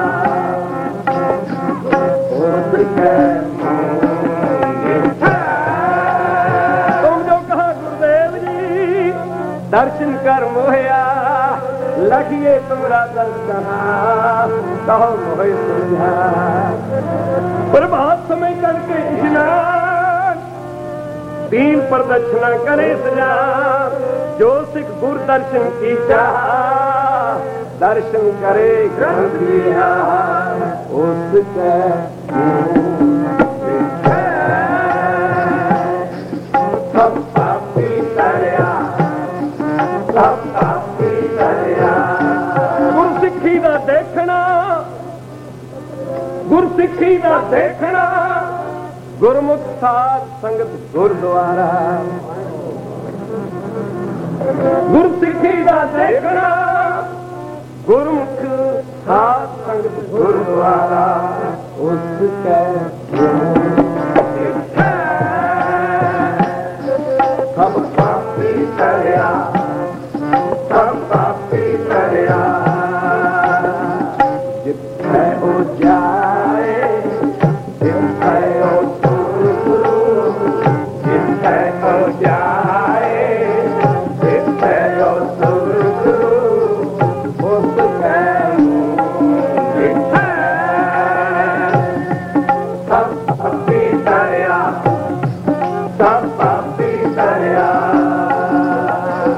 S1: तुम जो कहा गुरुदेव जी दर्शन कर मोहया, लखिए तुमरा दर्शना कहो मोहे सुझा। प्रभात समय करके स्नान, तीन प्रदक्षिणा करे सजा। जो सिख गुर दर्शन की चाह, दर्शन करे ग्रंथ लिया। उसके सब पापी तरया, सब पापी तरया। गुरसिੱਖੀ ਦਾ देखना, गुरसिੱਖੀ ਦਾ देखना। गुरमुख साध संगत गुरुद्वारा। गुरसिੱਖੀ ਦਾ देखना, गुरमुख साध संगत गुरुद्वारा। उसके सब पापी तरया, सब पापी तरया। जिथे वो जाए जिथे वो गुरु, जिथे वो जाए जिथे वो गुरु। उसके जिथे सब पापी तरया, सब पापी तरया।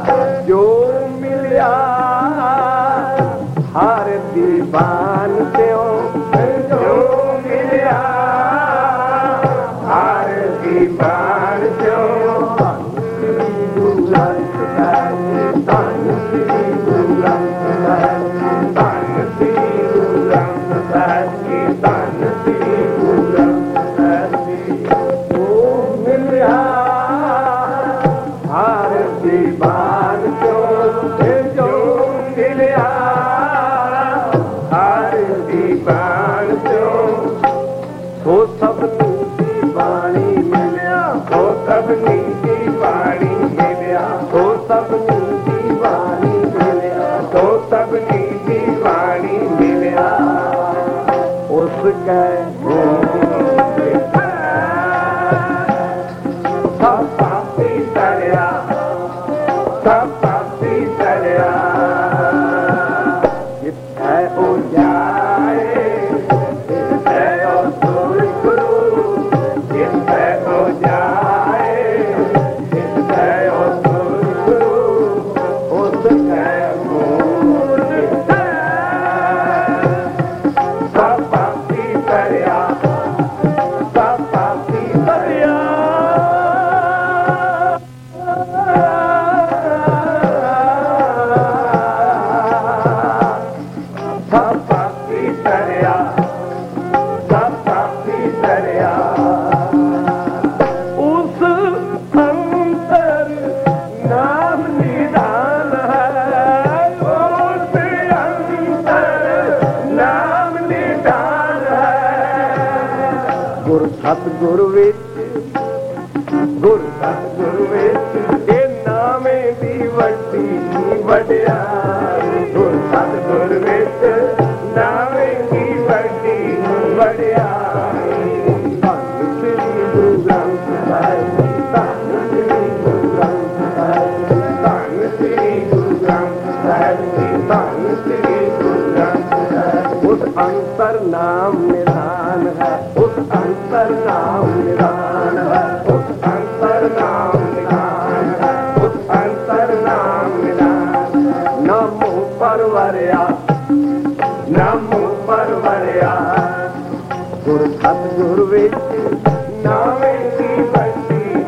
S1: ਬਾਣੀ ਮਿਲਿਆ ਸੋ ਸਭਨੀ ਦੀ ਬਾਣੀ ਮਿਲਿਆ ਸੋ ਸਭਨੀ ਦੀ ਬਾਣੀ ਮਿਲਿਆ ਉਸ ਕੈ ਸਭ ਪਾਪੀ ਤਰਿਆ ਸਭ ਪਾਪੀ ਤਰਿਆ ਜਿੱਥੇ ਉਹ ਜਾਏ ਜਿੱਥੇ ਉਹ ਗੁਰੂ ਜਿੱਥੇ ਉਹ ਜਾਏ ਜਿੱਥੇ ਉਹ ਗੁਰੂ ਉਸ ਕੈ ਸਭ ਪਾਪੀ ਤਰਿਆ ਸਭ ਪਾਪੀ ਤਰਿਆ ਸਭ ਪਾਪੀ ਤਰਿਆ ਸਭ ਪਾਪੀ ਤਰਿਆ ਉਸ ਅੰਤਰ ਨਾਮ ਨਿਧਾਨ ਹੈ ਉਸ ਅੰਤਰ ਨਾਮ ਨਿਧਾਨ ਹੈ ਗੁਰ ਸਤਿਗੁਰ ਵਿੱਚ ਗੁਰ ਸਤਿਗੁਰ ਵਿੱਚ ਇਹ ਨਾਮੇ ਦੀ ਵੱਡੀ ਵਡਿਆਈ ਗੁਰ ਸਤਿਗੁਰ ਵਿੱਚ ਨਾਮੇ ਦੀ ਵੱਡੀ ਵਡਿਆਈ ਧੰਨ ਸ੍ਰੀ ਗੁਰੂ ਗ੍ਰੰਥ ਸਾਹਿਬ ਧੰਨ ਸ੍ਰੀ ਗੁਰੂ ਗ੍ਰੰਥ ਸਾਹਿਬ ਧੰਨ ਸ੍ਰੀ ਗੁਰੂ ਗ੍ਰੰਥ ਸਾਹਿਬ ਧੰਨ ਸ੍ਰੀ ਗੁਰੂ ਗ੍ਰੰਥ ਸਾਹਿਬ ਉਸ ਅੰਤਰ ਨਾਮ ਨਿਧਾਨ ਹੈ ਉਸ ਅੰਤਰ ਨਾਮ ਨਿਧਾਨ ਹੈ ਉਸ ਅੰਤਰ ਨਾਮ ਨਿਧਾਨ ਹੈ ਉਸ ਅੰਤਰ ਨਾਮ ਨਿਧਾਨ ਨਾਮੋ ਪਰਵਰਿਆ ਨਾਮੋ ਪਰਵਰਿਆ ਗੁਰ ਸਤਿਗੁਰ ਵਿੱਚ ਨਾਮੇ ਦੀ ਵੱਡੀ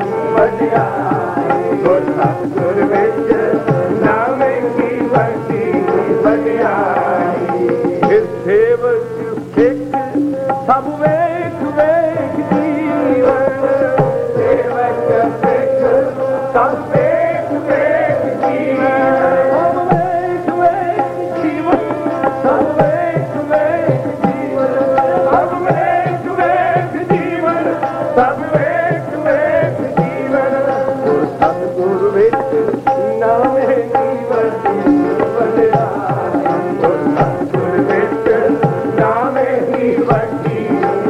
S1: ਵਡਿਆਈ ਗੁਰ ਸਤਿਗੁਰ ਵਿੱਚ ਨਾਮੇ ਦੀ ਵੱਡੀ ਵਡਿਆਈ ਇਸ ਸੇਵਕ ਸਿੱਖ ਸਭ ਵੇਖ ਵੇਖ ਜੀਵਨ ਸੇਵਕ ਸਿੱਖ ਸਭ ਵੇਖ ਵੇਖ ਜੀਵਨ ਸਭ ਵੇਖ ਵੇਖ ਜੀਵਨ ਸਭ ਵੇਖ ਵੇਖ ਜੀਵਨ ਸਭ ਵੇਖ ਵੇਖ ਜੀਵਨ ਸਭ ਵੇਖ ਵੇਖ ਜੀਵਨ ਗੁਰ ਸਤਿਗੁਰ ਵਿੱਚ ਨਾਮੇ ਦੀ ਵੱਡੀ ਵਡਿਆਈ ਗੁਰ ਸਤਿਗੁਰ ਵਿੱਚ ਨਾਮੇ ਦੀ ਵੱਡੀ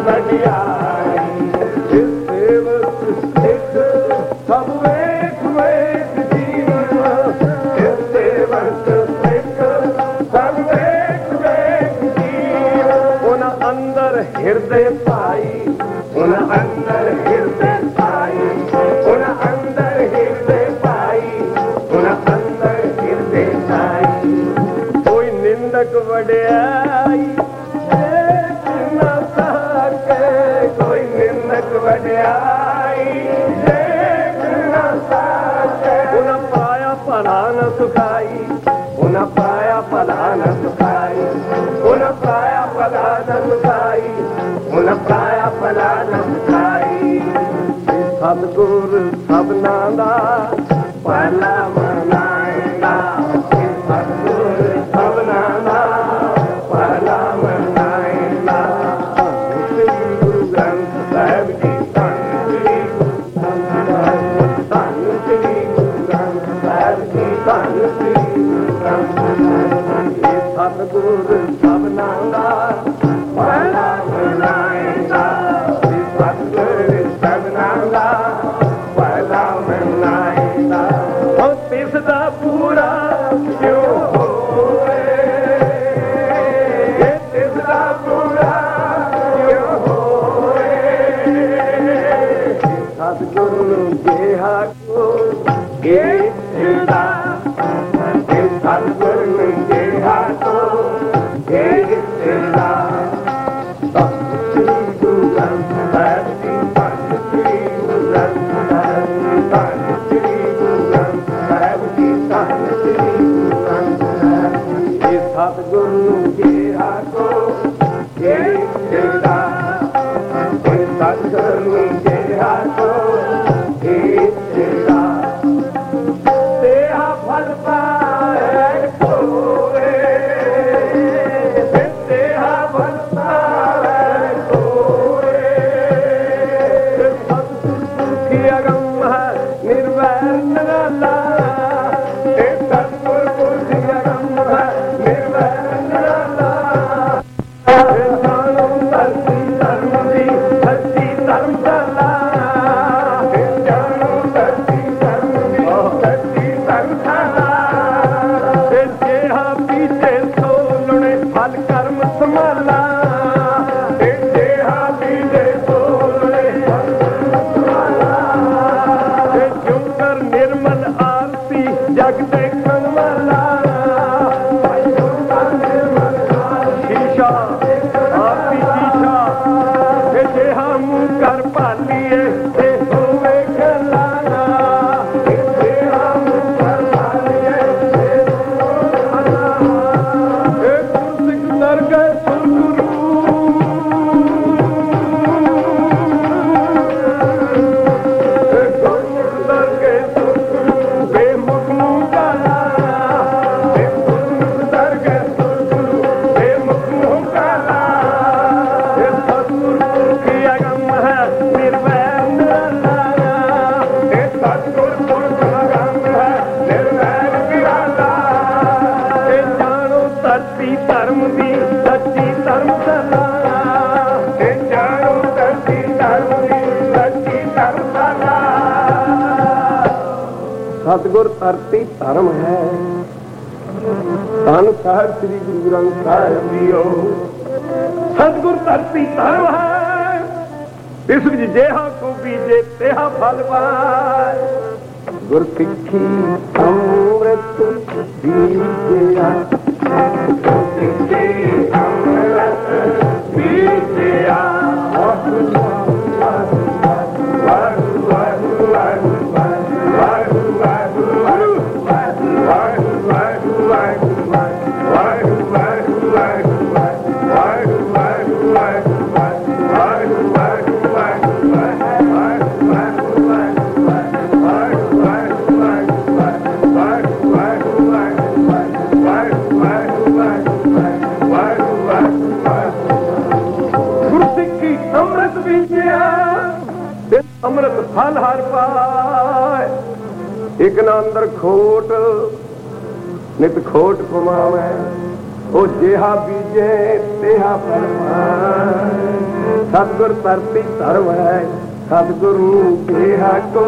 S1: ਵਡਿਆਈ ਜਿਸ ਸੇਵਕ ਸਿੱਖ ਸਭ ਵੇਖ ਵੇਖ ਜੀਵਨ ਜਿਸ ਸੇਵਕ ਸਿੱਖ ਸਭ ਵੇਖ ਵੇਖ ਜੀਵਨ ਉਹਨਾਂ ਅੰਦਰ ਹਿਰਦੇ ਭਾਈ ਉਹਨਾਂ ਅੰਦਰ ਹਿਰਦੇ ਭਾਈ ਉਹਨਾਂ ਅੰਦਰ ਹਿਰਦੇ ਭਾਈ ਉਹਨਾਂ ਅੰਦਰ ਹਿਰਦੇ ਭਾਈ ਕੋਈ ਨਿੰਦਕ ਵਡਿਆਈ ਦੇਖ ਨਾ ਸਕੇ ਕੋਈ ਨਿੰਦਕ ਵਡਿਆਈ ਦੇਖ ਨਾ ਸਕੇ ਉਹਨਾਂ ਪਾਇਆ ਭਲਾ ਨਾ ਸੁਖਾਈ ਉਹਨਾਂ ਪਾਇਆ ਭਲਾ ਨਾ ਸੁਖਾਈ ਉਹਨਾਂ ਪਾਇਆ ਭਲਾ ਨਾ ਸੁਖਾਈ ਉਹਨਾਂ ਪਾਇਆ ਭਲਾ ਨਾ ਸੁਖਾਈ ਸਤਿਗੁਰ ਸਭਨਾਂ ਦਾ ਭਲਾ ਮਨਾਏਗਾ ਸਤਿਗੁਰ ਸਭਨਾਂ ਦਾ ਭਲਾ ਮਨਾਏਗਾ ਸ੍ਰੀ ਗੁਰੂ ਗ੍ਰੰਥ ਸਾਹਿਬ ਜੀ ਧੰਨ ਸ੍ਰੀ ਗੁਰੂ ਗ੍ਰੰਥ ਸਾਹਿਬ ਧੰਨ ਸ੍ਰੀ ਗੁਰੂ ਗ੍ਰੰਥ ਸਾਹਿਬ ਜੀ ਧੰਨ ਸ੍ਰੀ ਗੁਰੂ ਗ੍ਰੰਥ ਸਾਹਿਬ ਇਹ ਸਤਿਗੁਰ ਸਭਨਾਂ ਦਾ ਭਲਾ ਮਨਾਏਗਾ ਸਤਿਗੁਰ ਸਭਨਾਂ ਦਾ ਭਲਾ ਮਨਾਏਗਾ ਉਹ ਤਿਸ ਦਾ ਪੂਰਾ ਕਿਉਂ ਹੋਵੇ ਇਹ ਤਿਸ ਦਾ ਪੂਰਾ ਕਿਉਂ ਹੋਵੇ ਸਤਿਗੁਰ ਨੂੰ ਜਿਹਾ ਕੋ ਇਹ ਹਿਰਦਾ ਇਹ ਸਤਿਗੁਰ ਨੂੰ ਜਿਹਾ ਕੋ ਇਹ ਹਿਰਦਾ ਧੰਨ ਸ੍ਰੀ ਗੁਰੂ ਗ੍ਰੰਥ ਸਾਹਿਬ ਜੀ ਧੰਨ ਸ੍ਰੀ ਗੁਰੂ ਗ੍ਰੰਥ ਸਾਹਿਬ ਜੀ ਧੰਨ ਸ੍ਰੀ ਗੁਰੂ ਗ੍ਰੰਥ ਸਾਹਿਬ ਜੀ ਧੰਨ ਸ੍ਰੀ ਗੁਰੂ ਗ੍ਰੰਥ ਸਾਹਿਬ ਇਹ ਸਤਿਗੁਰ ਨੂੰ ਜਿਹਾ ਕੋ ਇਹ ਹਿਰਦਾ ਇਹ ਸਤਿਗੁਰ ਨੂੰ ਜਿਹਾ ਕੋ ਇਹ ਹਿਰਦਾ ਤੇ ਆ ਫਲ ਪਾ जग देखन वाला शीशा आपी शीशा जे हम कर पालिए ते होवे खलाना जे हम कर पालिए ते होवे गुरसिख दर गए सुरगुरु सतगुर धरती धर्म है धन साहिब श्री गुरु ग्रंथ साहिब जीओ सतगुर धरती धर्म है इस विच जेहा को बीजे तेहा फल पाए गुर सिੱਖੀ ਅੰਮ੍ਰਿਤ ਬੀਜਿਆ ਸਿੱਖੀ ਅੰਮ੍ਰਿਤ ਬੀਜਿਆ अमृत फल हर पाए एक ना अंदर खोट नित खोट कमावे ओ जेहा बीजे तेहा फल पाए सतगुर धरती धर्म है सतगुरु जेहा को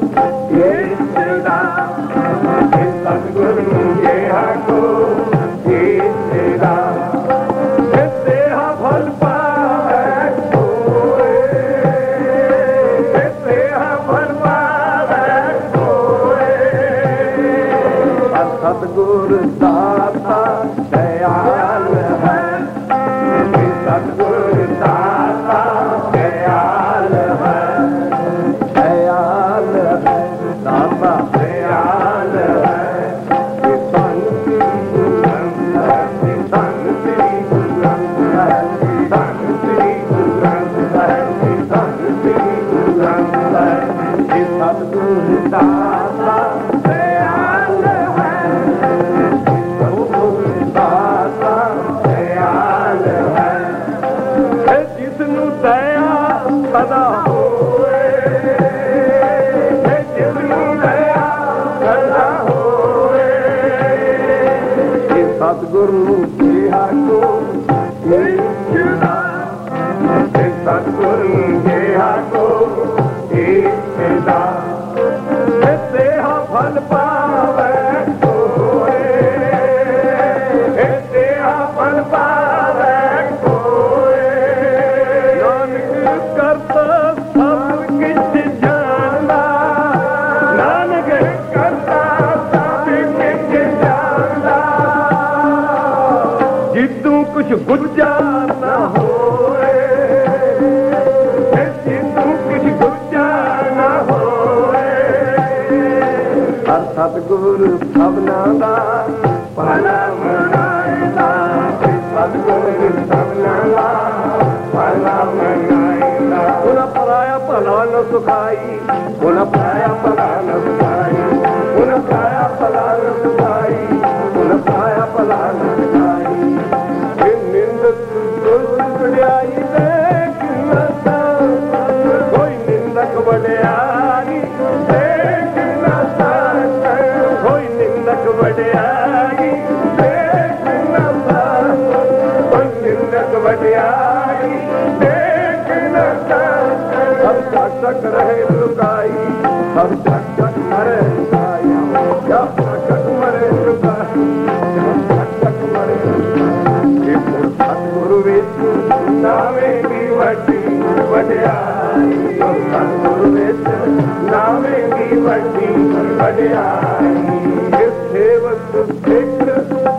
S1: सतगुरु जेहा को तेहा फल सतगुर दाता दयाल है सतगुर दाता दयाल है दयाल है दाता दयाल है सतगुर दाता सदा होए जिसनू दया सदा होए सतगुरु जेहा को सतगुरु जेहा को तेहा फल पावे तेहा फल पावे कुछ गुज्जा न होए कुछ गुज्जा न होए हर सतगुर सबना दा भला मनाएगा सतगुर सबना दा भला मनाएगा उन्हें पराया भला न सुखाई उन्हें पराया भला न सुखाई उन्हें पराया भला न सुखाई उन्हें पराया भला न सुखाई कोई निंदक बड़ियाई देख न कोई निंदक बड़ियाई देख न कोई निंदक बड़ियाई देख न सब चक चक रहे लुकाई सब चक चक मरे लुकाई जब चक मरे लुकाई जब चक चक मरे सतगुरु विच नावे की वड्डी वड्याई सतगुरु विच नावे की वड्डी वड्याई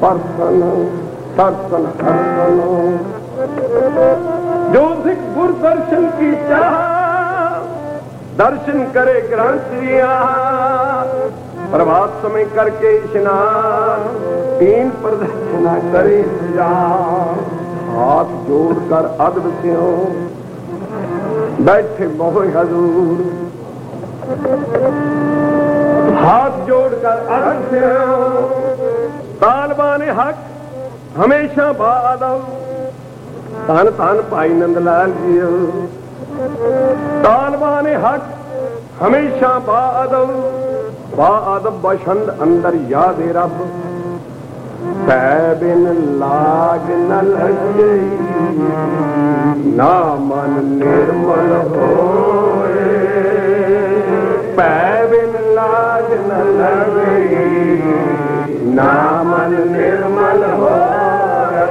S1: परसन सरसन हरसन। जो सिख गुर दर्शन की चाह दर्शन करे ग्रंथिया। प्रभात समय करके स्नान 3 प्रदक्षिणा करे जा। हाथ जोड़कर अदबस्यों बैठे मोह हजूर। हाथ जोड़कर अदबस्यों तालबाने हक हमेशा बादल। धन धन भाई नंदलाल जी तालबाने हक हमेशा बादल। बादब बसंत अंदर याद रब बिन लाग न लगे। ना मन निर्मल होए बिन लाग न लगे। ना मन निर्मल होए।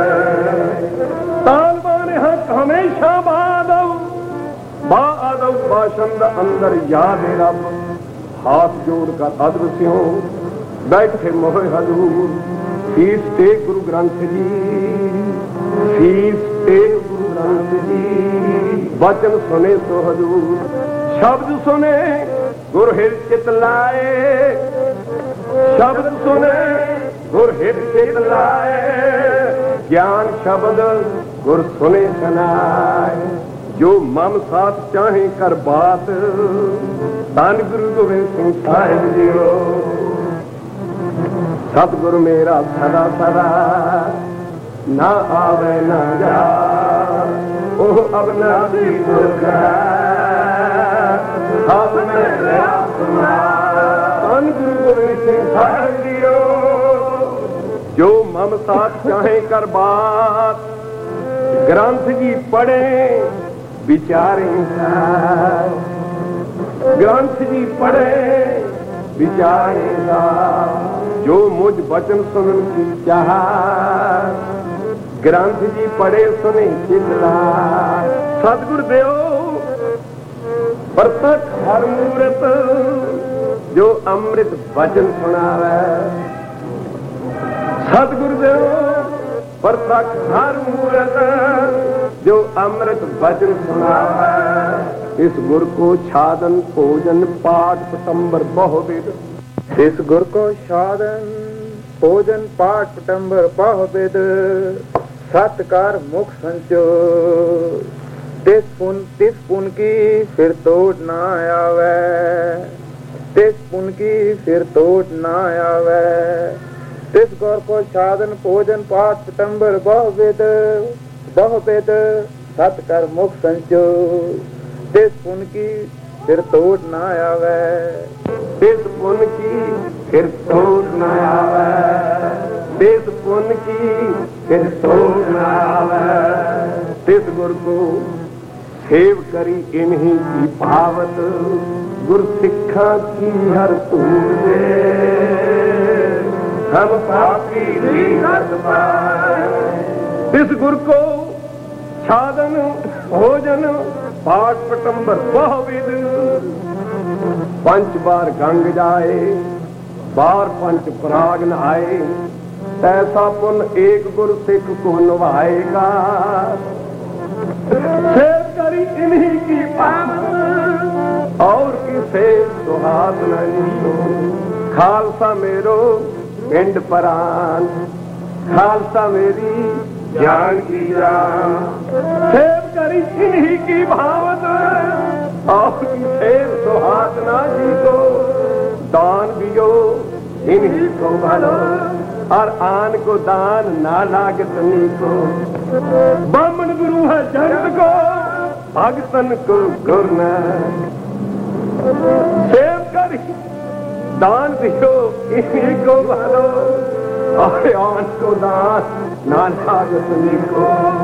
S1: तालबाने हक हमेशा बादब बादब बसंत अंदर याद रब। हाथ जोड़कर अदबस्यों बैठे मोह हजूर। शीश ते गुरु ग्रंथ जी। शीश ते गुरु ग्रंथ जी। वचन सुने सो हजूर। शब्द सुने गुर हिर चित लाए। शब्द सुने गुर हिर चित लाए। ज्ञान शब्द गुर सुने सुनाए। जो मम साथ चाहे कर बात धन गुरु गोबिंद सिंह साहिब जीओ। सतगुरु मेरा सदा सदा ना आवे ना जा। ओह अविनाशी दुर्गा अब मेरा धन गुरु गोबिंद सिंह साहिब जीओ। जो मम साथ चाहे कर बात ग्रंथ जी पढ़े विचारेगा। ग्रंथ जी पढ़े विचारेगा। जो मुझ वचन सुनन की चाह ग्रंथ जी पढ़े सुने चितला। सतगुर देव प्रत्यक्ष हर मूरत जो अमृत वचन सुनावे। सतगुर देव प्रत्यक्ष हर मूरत जो अमृत वचन सुनावे। इस गुर को छादन भोजन पाठ पटंबर बहुविध। इस गुर को छादन भोजन पाठ पटंबर बहुविध। सत्कार मुख संचो तिस पुन की फिर तोड़ ना आवे। तिस पुन की फिर तोड़ ना आवे। तिस गुर को छादन भोजन पाठ पटंबर बहुविध। बहुविध सत्कर मुख संचो तिस पुन की फिर तोड़ ना आवे। तिस पुन की फिर तोड़ ना आवे। तिस पुन की फिर तोड़ ना आवे। तिस गुर को सेव करी इन्हीं की भावत। गुर सिखा की हर तूर दे हम पापी भी हर पाए। तिस गुर को छादन भोजन पाठ पटंबर बहुविध। 5 बार गंग जाए 12 पंच पराग नहाए। ऐसा पुन एक गुर सिख को निभाएगा। सेव करी इन्हीं की पावन और किसे सुहाग नहीं। खालसा मेरो पिंड परान खालसा मेरी ज्ञान की जान। सेव करी इन्हीं की भावत और सेव सुहागना जी को। दान दियो इन्हीं को भलो और आन को दान ना लागत नी को। ब्राह्मण गुरु है जगत को भगतन को गुर न। सेव करी दान दियो इन्हीं को भलो और आन को दान ना लागत नी को।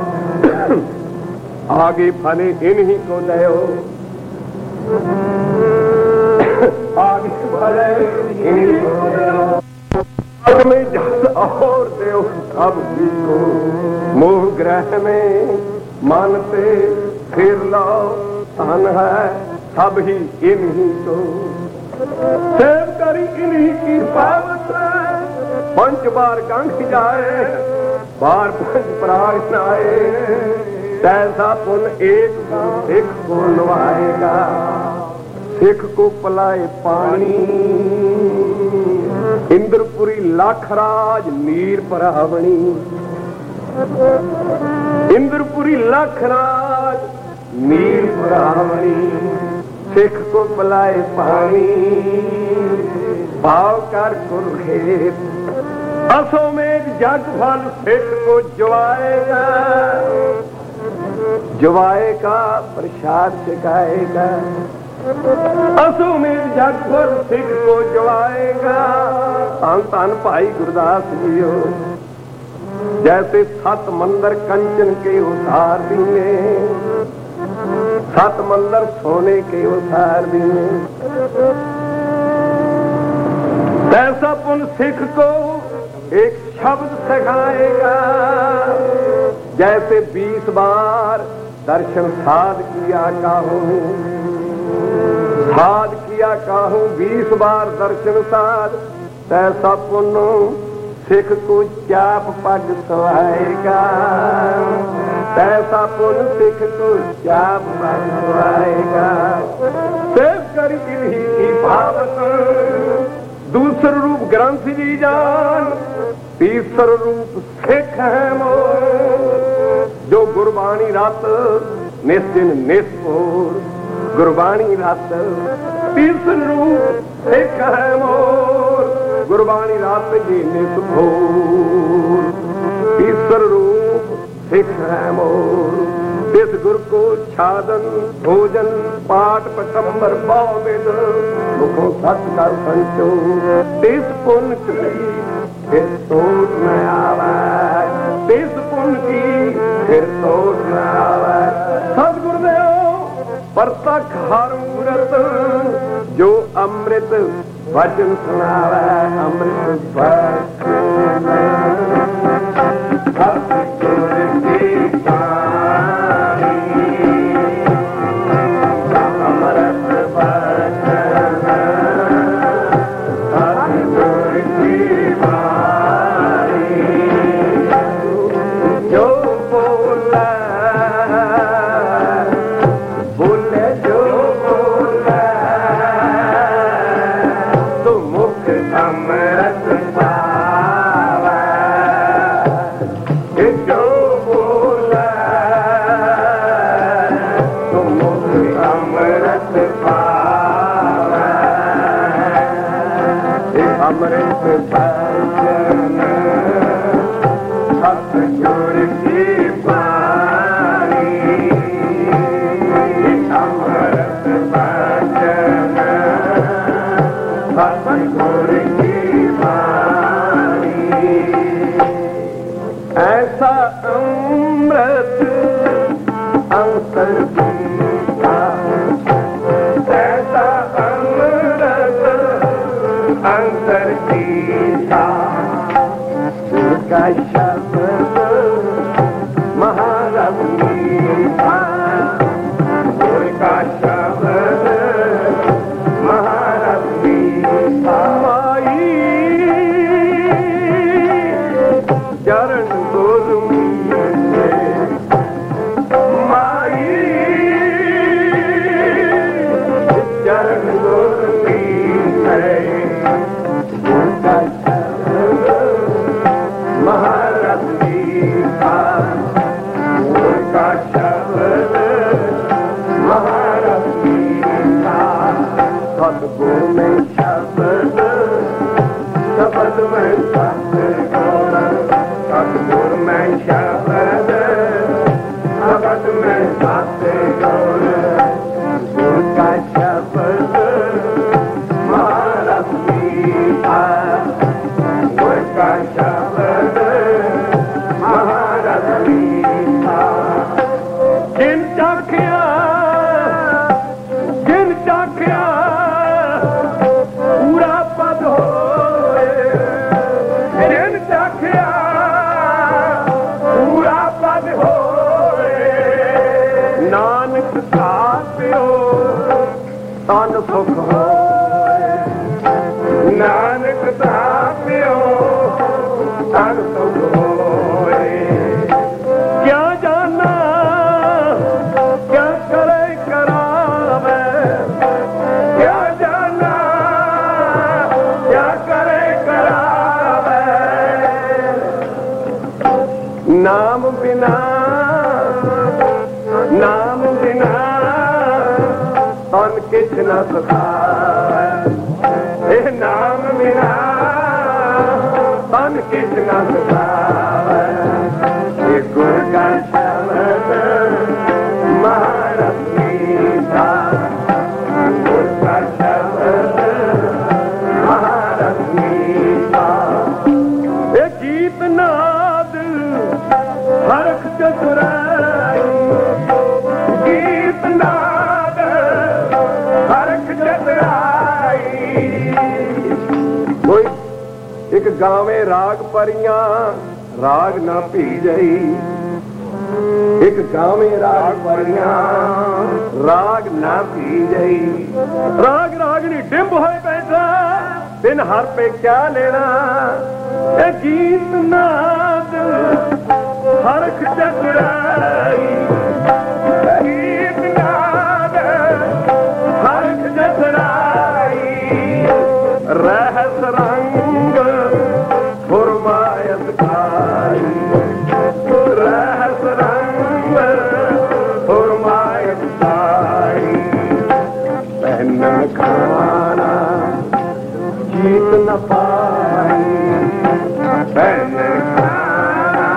S1: आगे फले इन्हीं को दयो। आगे फले इन्हीं को दयो। में जस और देव सब भी को। मोह ग्रह में मानते फिर लो धन है सब ही इन्हीं को। सेव करी इन्हीं की पावत पंच बार गंग जाए बार पंच पराग नाए तैसा पुन एक सिख को नवाएगा सिख को पिलाए पानी इंद्रपुरी लाखराज नीर परावणी इंद्रपुरी लाखराज नीर परावणी सिख को पिलाए पानी भाव कर कुरुखेत असोमेध जग फल सिख को जवाएगा प्रसाद सिखाएगा असोमेध जग फल सिख को जवाएगा धन धन भाई गुरदास जियो जैसे सत मंदिर कंचन के उतार दीने सत मंदिर सोने के उतार दीने ऐसा पुन सिख को एक शब्द सिखाएगा जैसे 20 बार दर्शन साध किया काहूं 20 बार दर्शन साध तैसा पुन सिख को चाप पग सवाएगा तैसा पुन सिख को चाप पग सवाएगा सिर्फ कर की भावत दूसरा रूप ग्रंथ जी जान तीसरा रूप सिख है मोर जो गुरबाणी रत निस्दिन निस्पोर गुरबाणी रत तीसरा रूप सिख है मोर गुरबाणी रत जी निस्पोर तीसरा रूप सिख है मोर इस गुरु को छादन भोजन पाठ पटंबर बाविद मुखों सत कर संचो तिस पुन की फिर तोड़ न आवे तिस पुन की फिर तोड़ न आवे सतगुरुदेव परतख हर मूरत जो अमृत वचन सुनावे अमृत वचन नानक पियो धन सुख होए क्या जाना क्या करे करावे क्या जाना क्या करे करावे नाम बिना तन किछ न सखावे नाम बिना तन किछ न सखावे गुर का शब्द महारथ मीठा गुर का शब्द महारथ मीठा गीत नाद हरख चतुराई गीत नाद हरख चतुराई कोई एक गावे राग परियां राग ना पी जाई एक गावे राग परियां राग ना पी जाई राग रागनी डिंब होए बैठा दिन हर पे क्या लेना ए गीत नाद हरख चतुराई गीत नाद हरख चतुराई रहस रंग फुरमायत खाई रहस रंग फुरमायत खाई पहनन खाना जीत न पाई पहनन खाना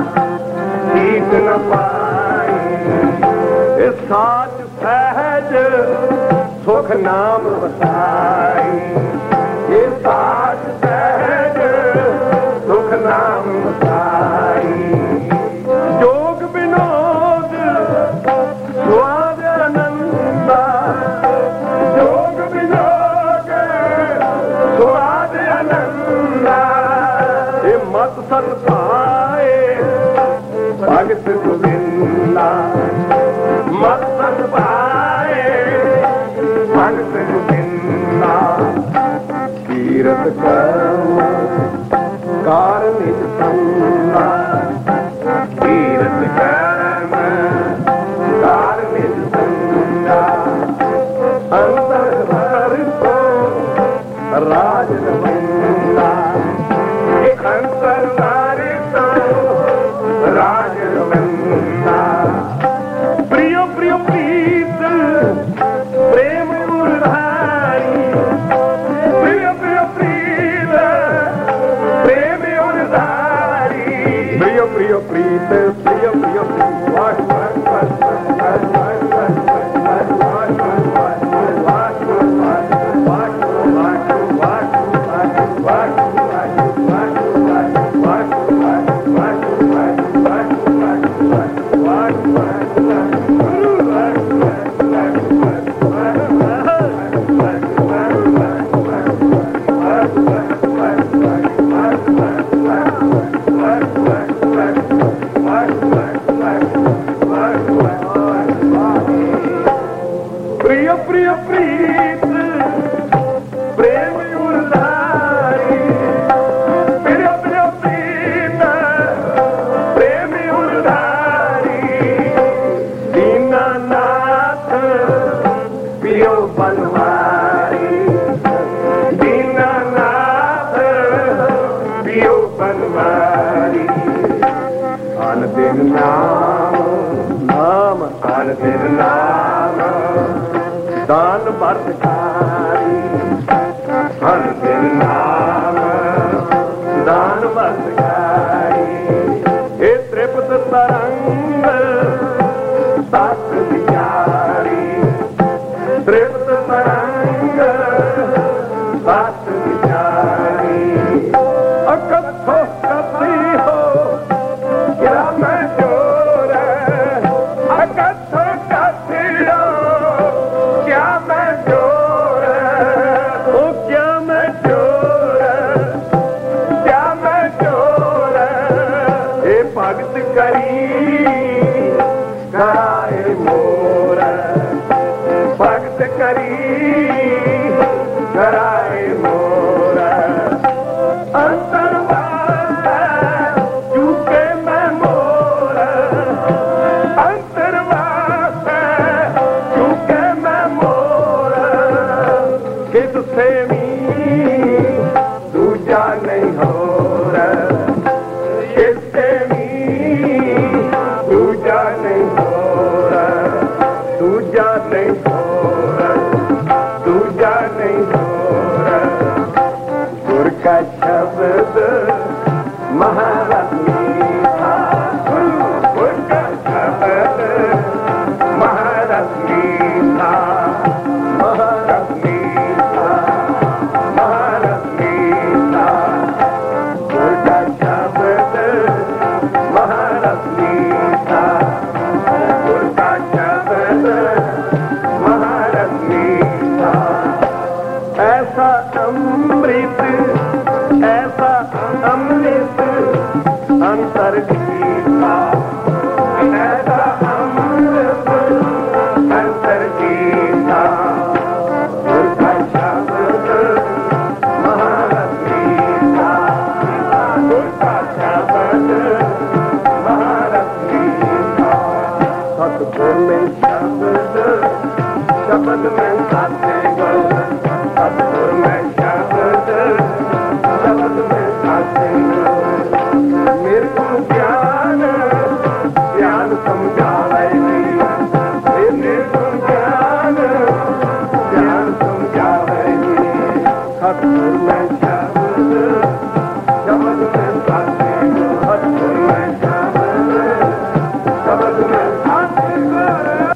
S1: जीत न पाई इस साथ सहज सुख नाम बताई ये साथ सहज सुख नाम बताई जोग विनोद स्वाद आनंदा जोग विनोद स्वाद आनंदा ये मत सत पाए भगत गोविंदा मत सत पाए भगत गोविंदा कीरत कर्म कार निज संगा कीरत कर्म कार निज संगा अंतर भर को राज रवंगा अंतर भर को राज रवंगा प्रियो प्रियो प्रीत प्रेम उधारी प्रियो प्रियो प्रीत प्रेम उधारी प्रियो प्रियो प्रीत प्रियो प्रियो वाह प्रिय प्रिय प्रीत प्रेम उधारी प्रिय प्रिय प्रीत प्रेम उधारी दीनानाथ पियो बनवारी दीनानाथ पियो बनवारी आन दिन नाम नाम आन दिन नाम दान बरकारी हर दिन नाम दान बरकारी हे त्रिपत तरंग सत विचारी त्रिपत तरंग सत विचारी अकथो कथी हो क्या मैं चोर अकथो कथी हो क्या मैं चोर ओ क्या मैं चोर क्या मैं चोर ए भगत करी कराए मोर भगत करी कराए मोर ਕੀਤਾ ਐਸਾ ਅੰਮ੍ਰਿਤ ਅੰਤਰ ਕੀਤਾ ਗੁਰ ਕਾ ਸ਼ਬਦ ਮਹਾਲక్ష్ਮੀ ਦਾ ਗੁਰ ਕਾ ਸ਼ਬਦ ਮਹਾਲక్ష్ਮੀ ਦਾ ਸਤਿਗੁਰ ਮੈਂ ਸ਼ਬਦ ਸ਼ਬਦ ਮੈਂ ਸਤਿਗੁਰ ਸਤਿਗੁਰ ਮੈਂ ਸ਼ਬਦ ਸ਼ਬਦ ਮੈਂ ਸਤਿਗੁਰ ਮੇਰੇ ਕੋ ਗਿਆਨ ਗਿਆਨ ਸਮਝਾਵੇ ਜੀ ਮੇਰੇ ਕੋ ਗਿਆਨ ਗਿਆਨ ਸਮਝਾਵੇ ਜੀ ਸਤਿਗੁਰ ਮੈਂ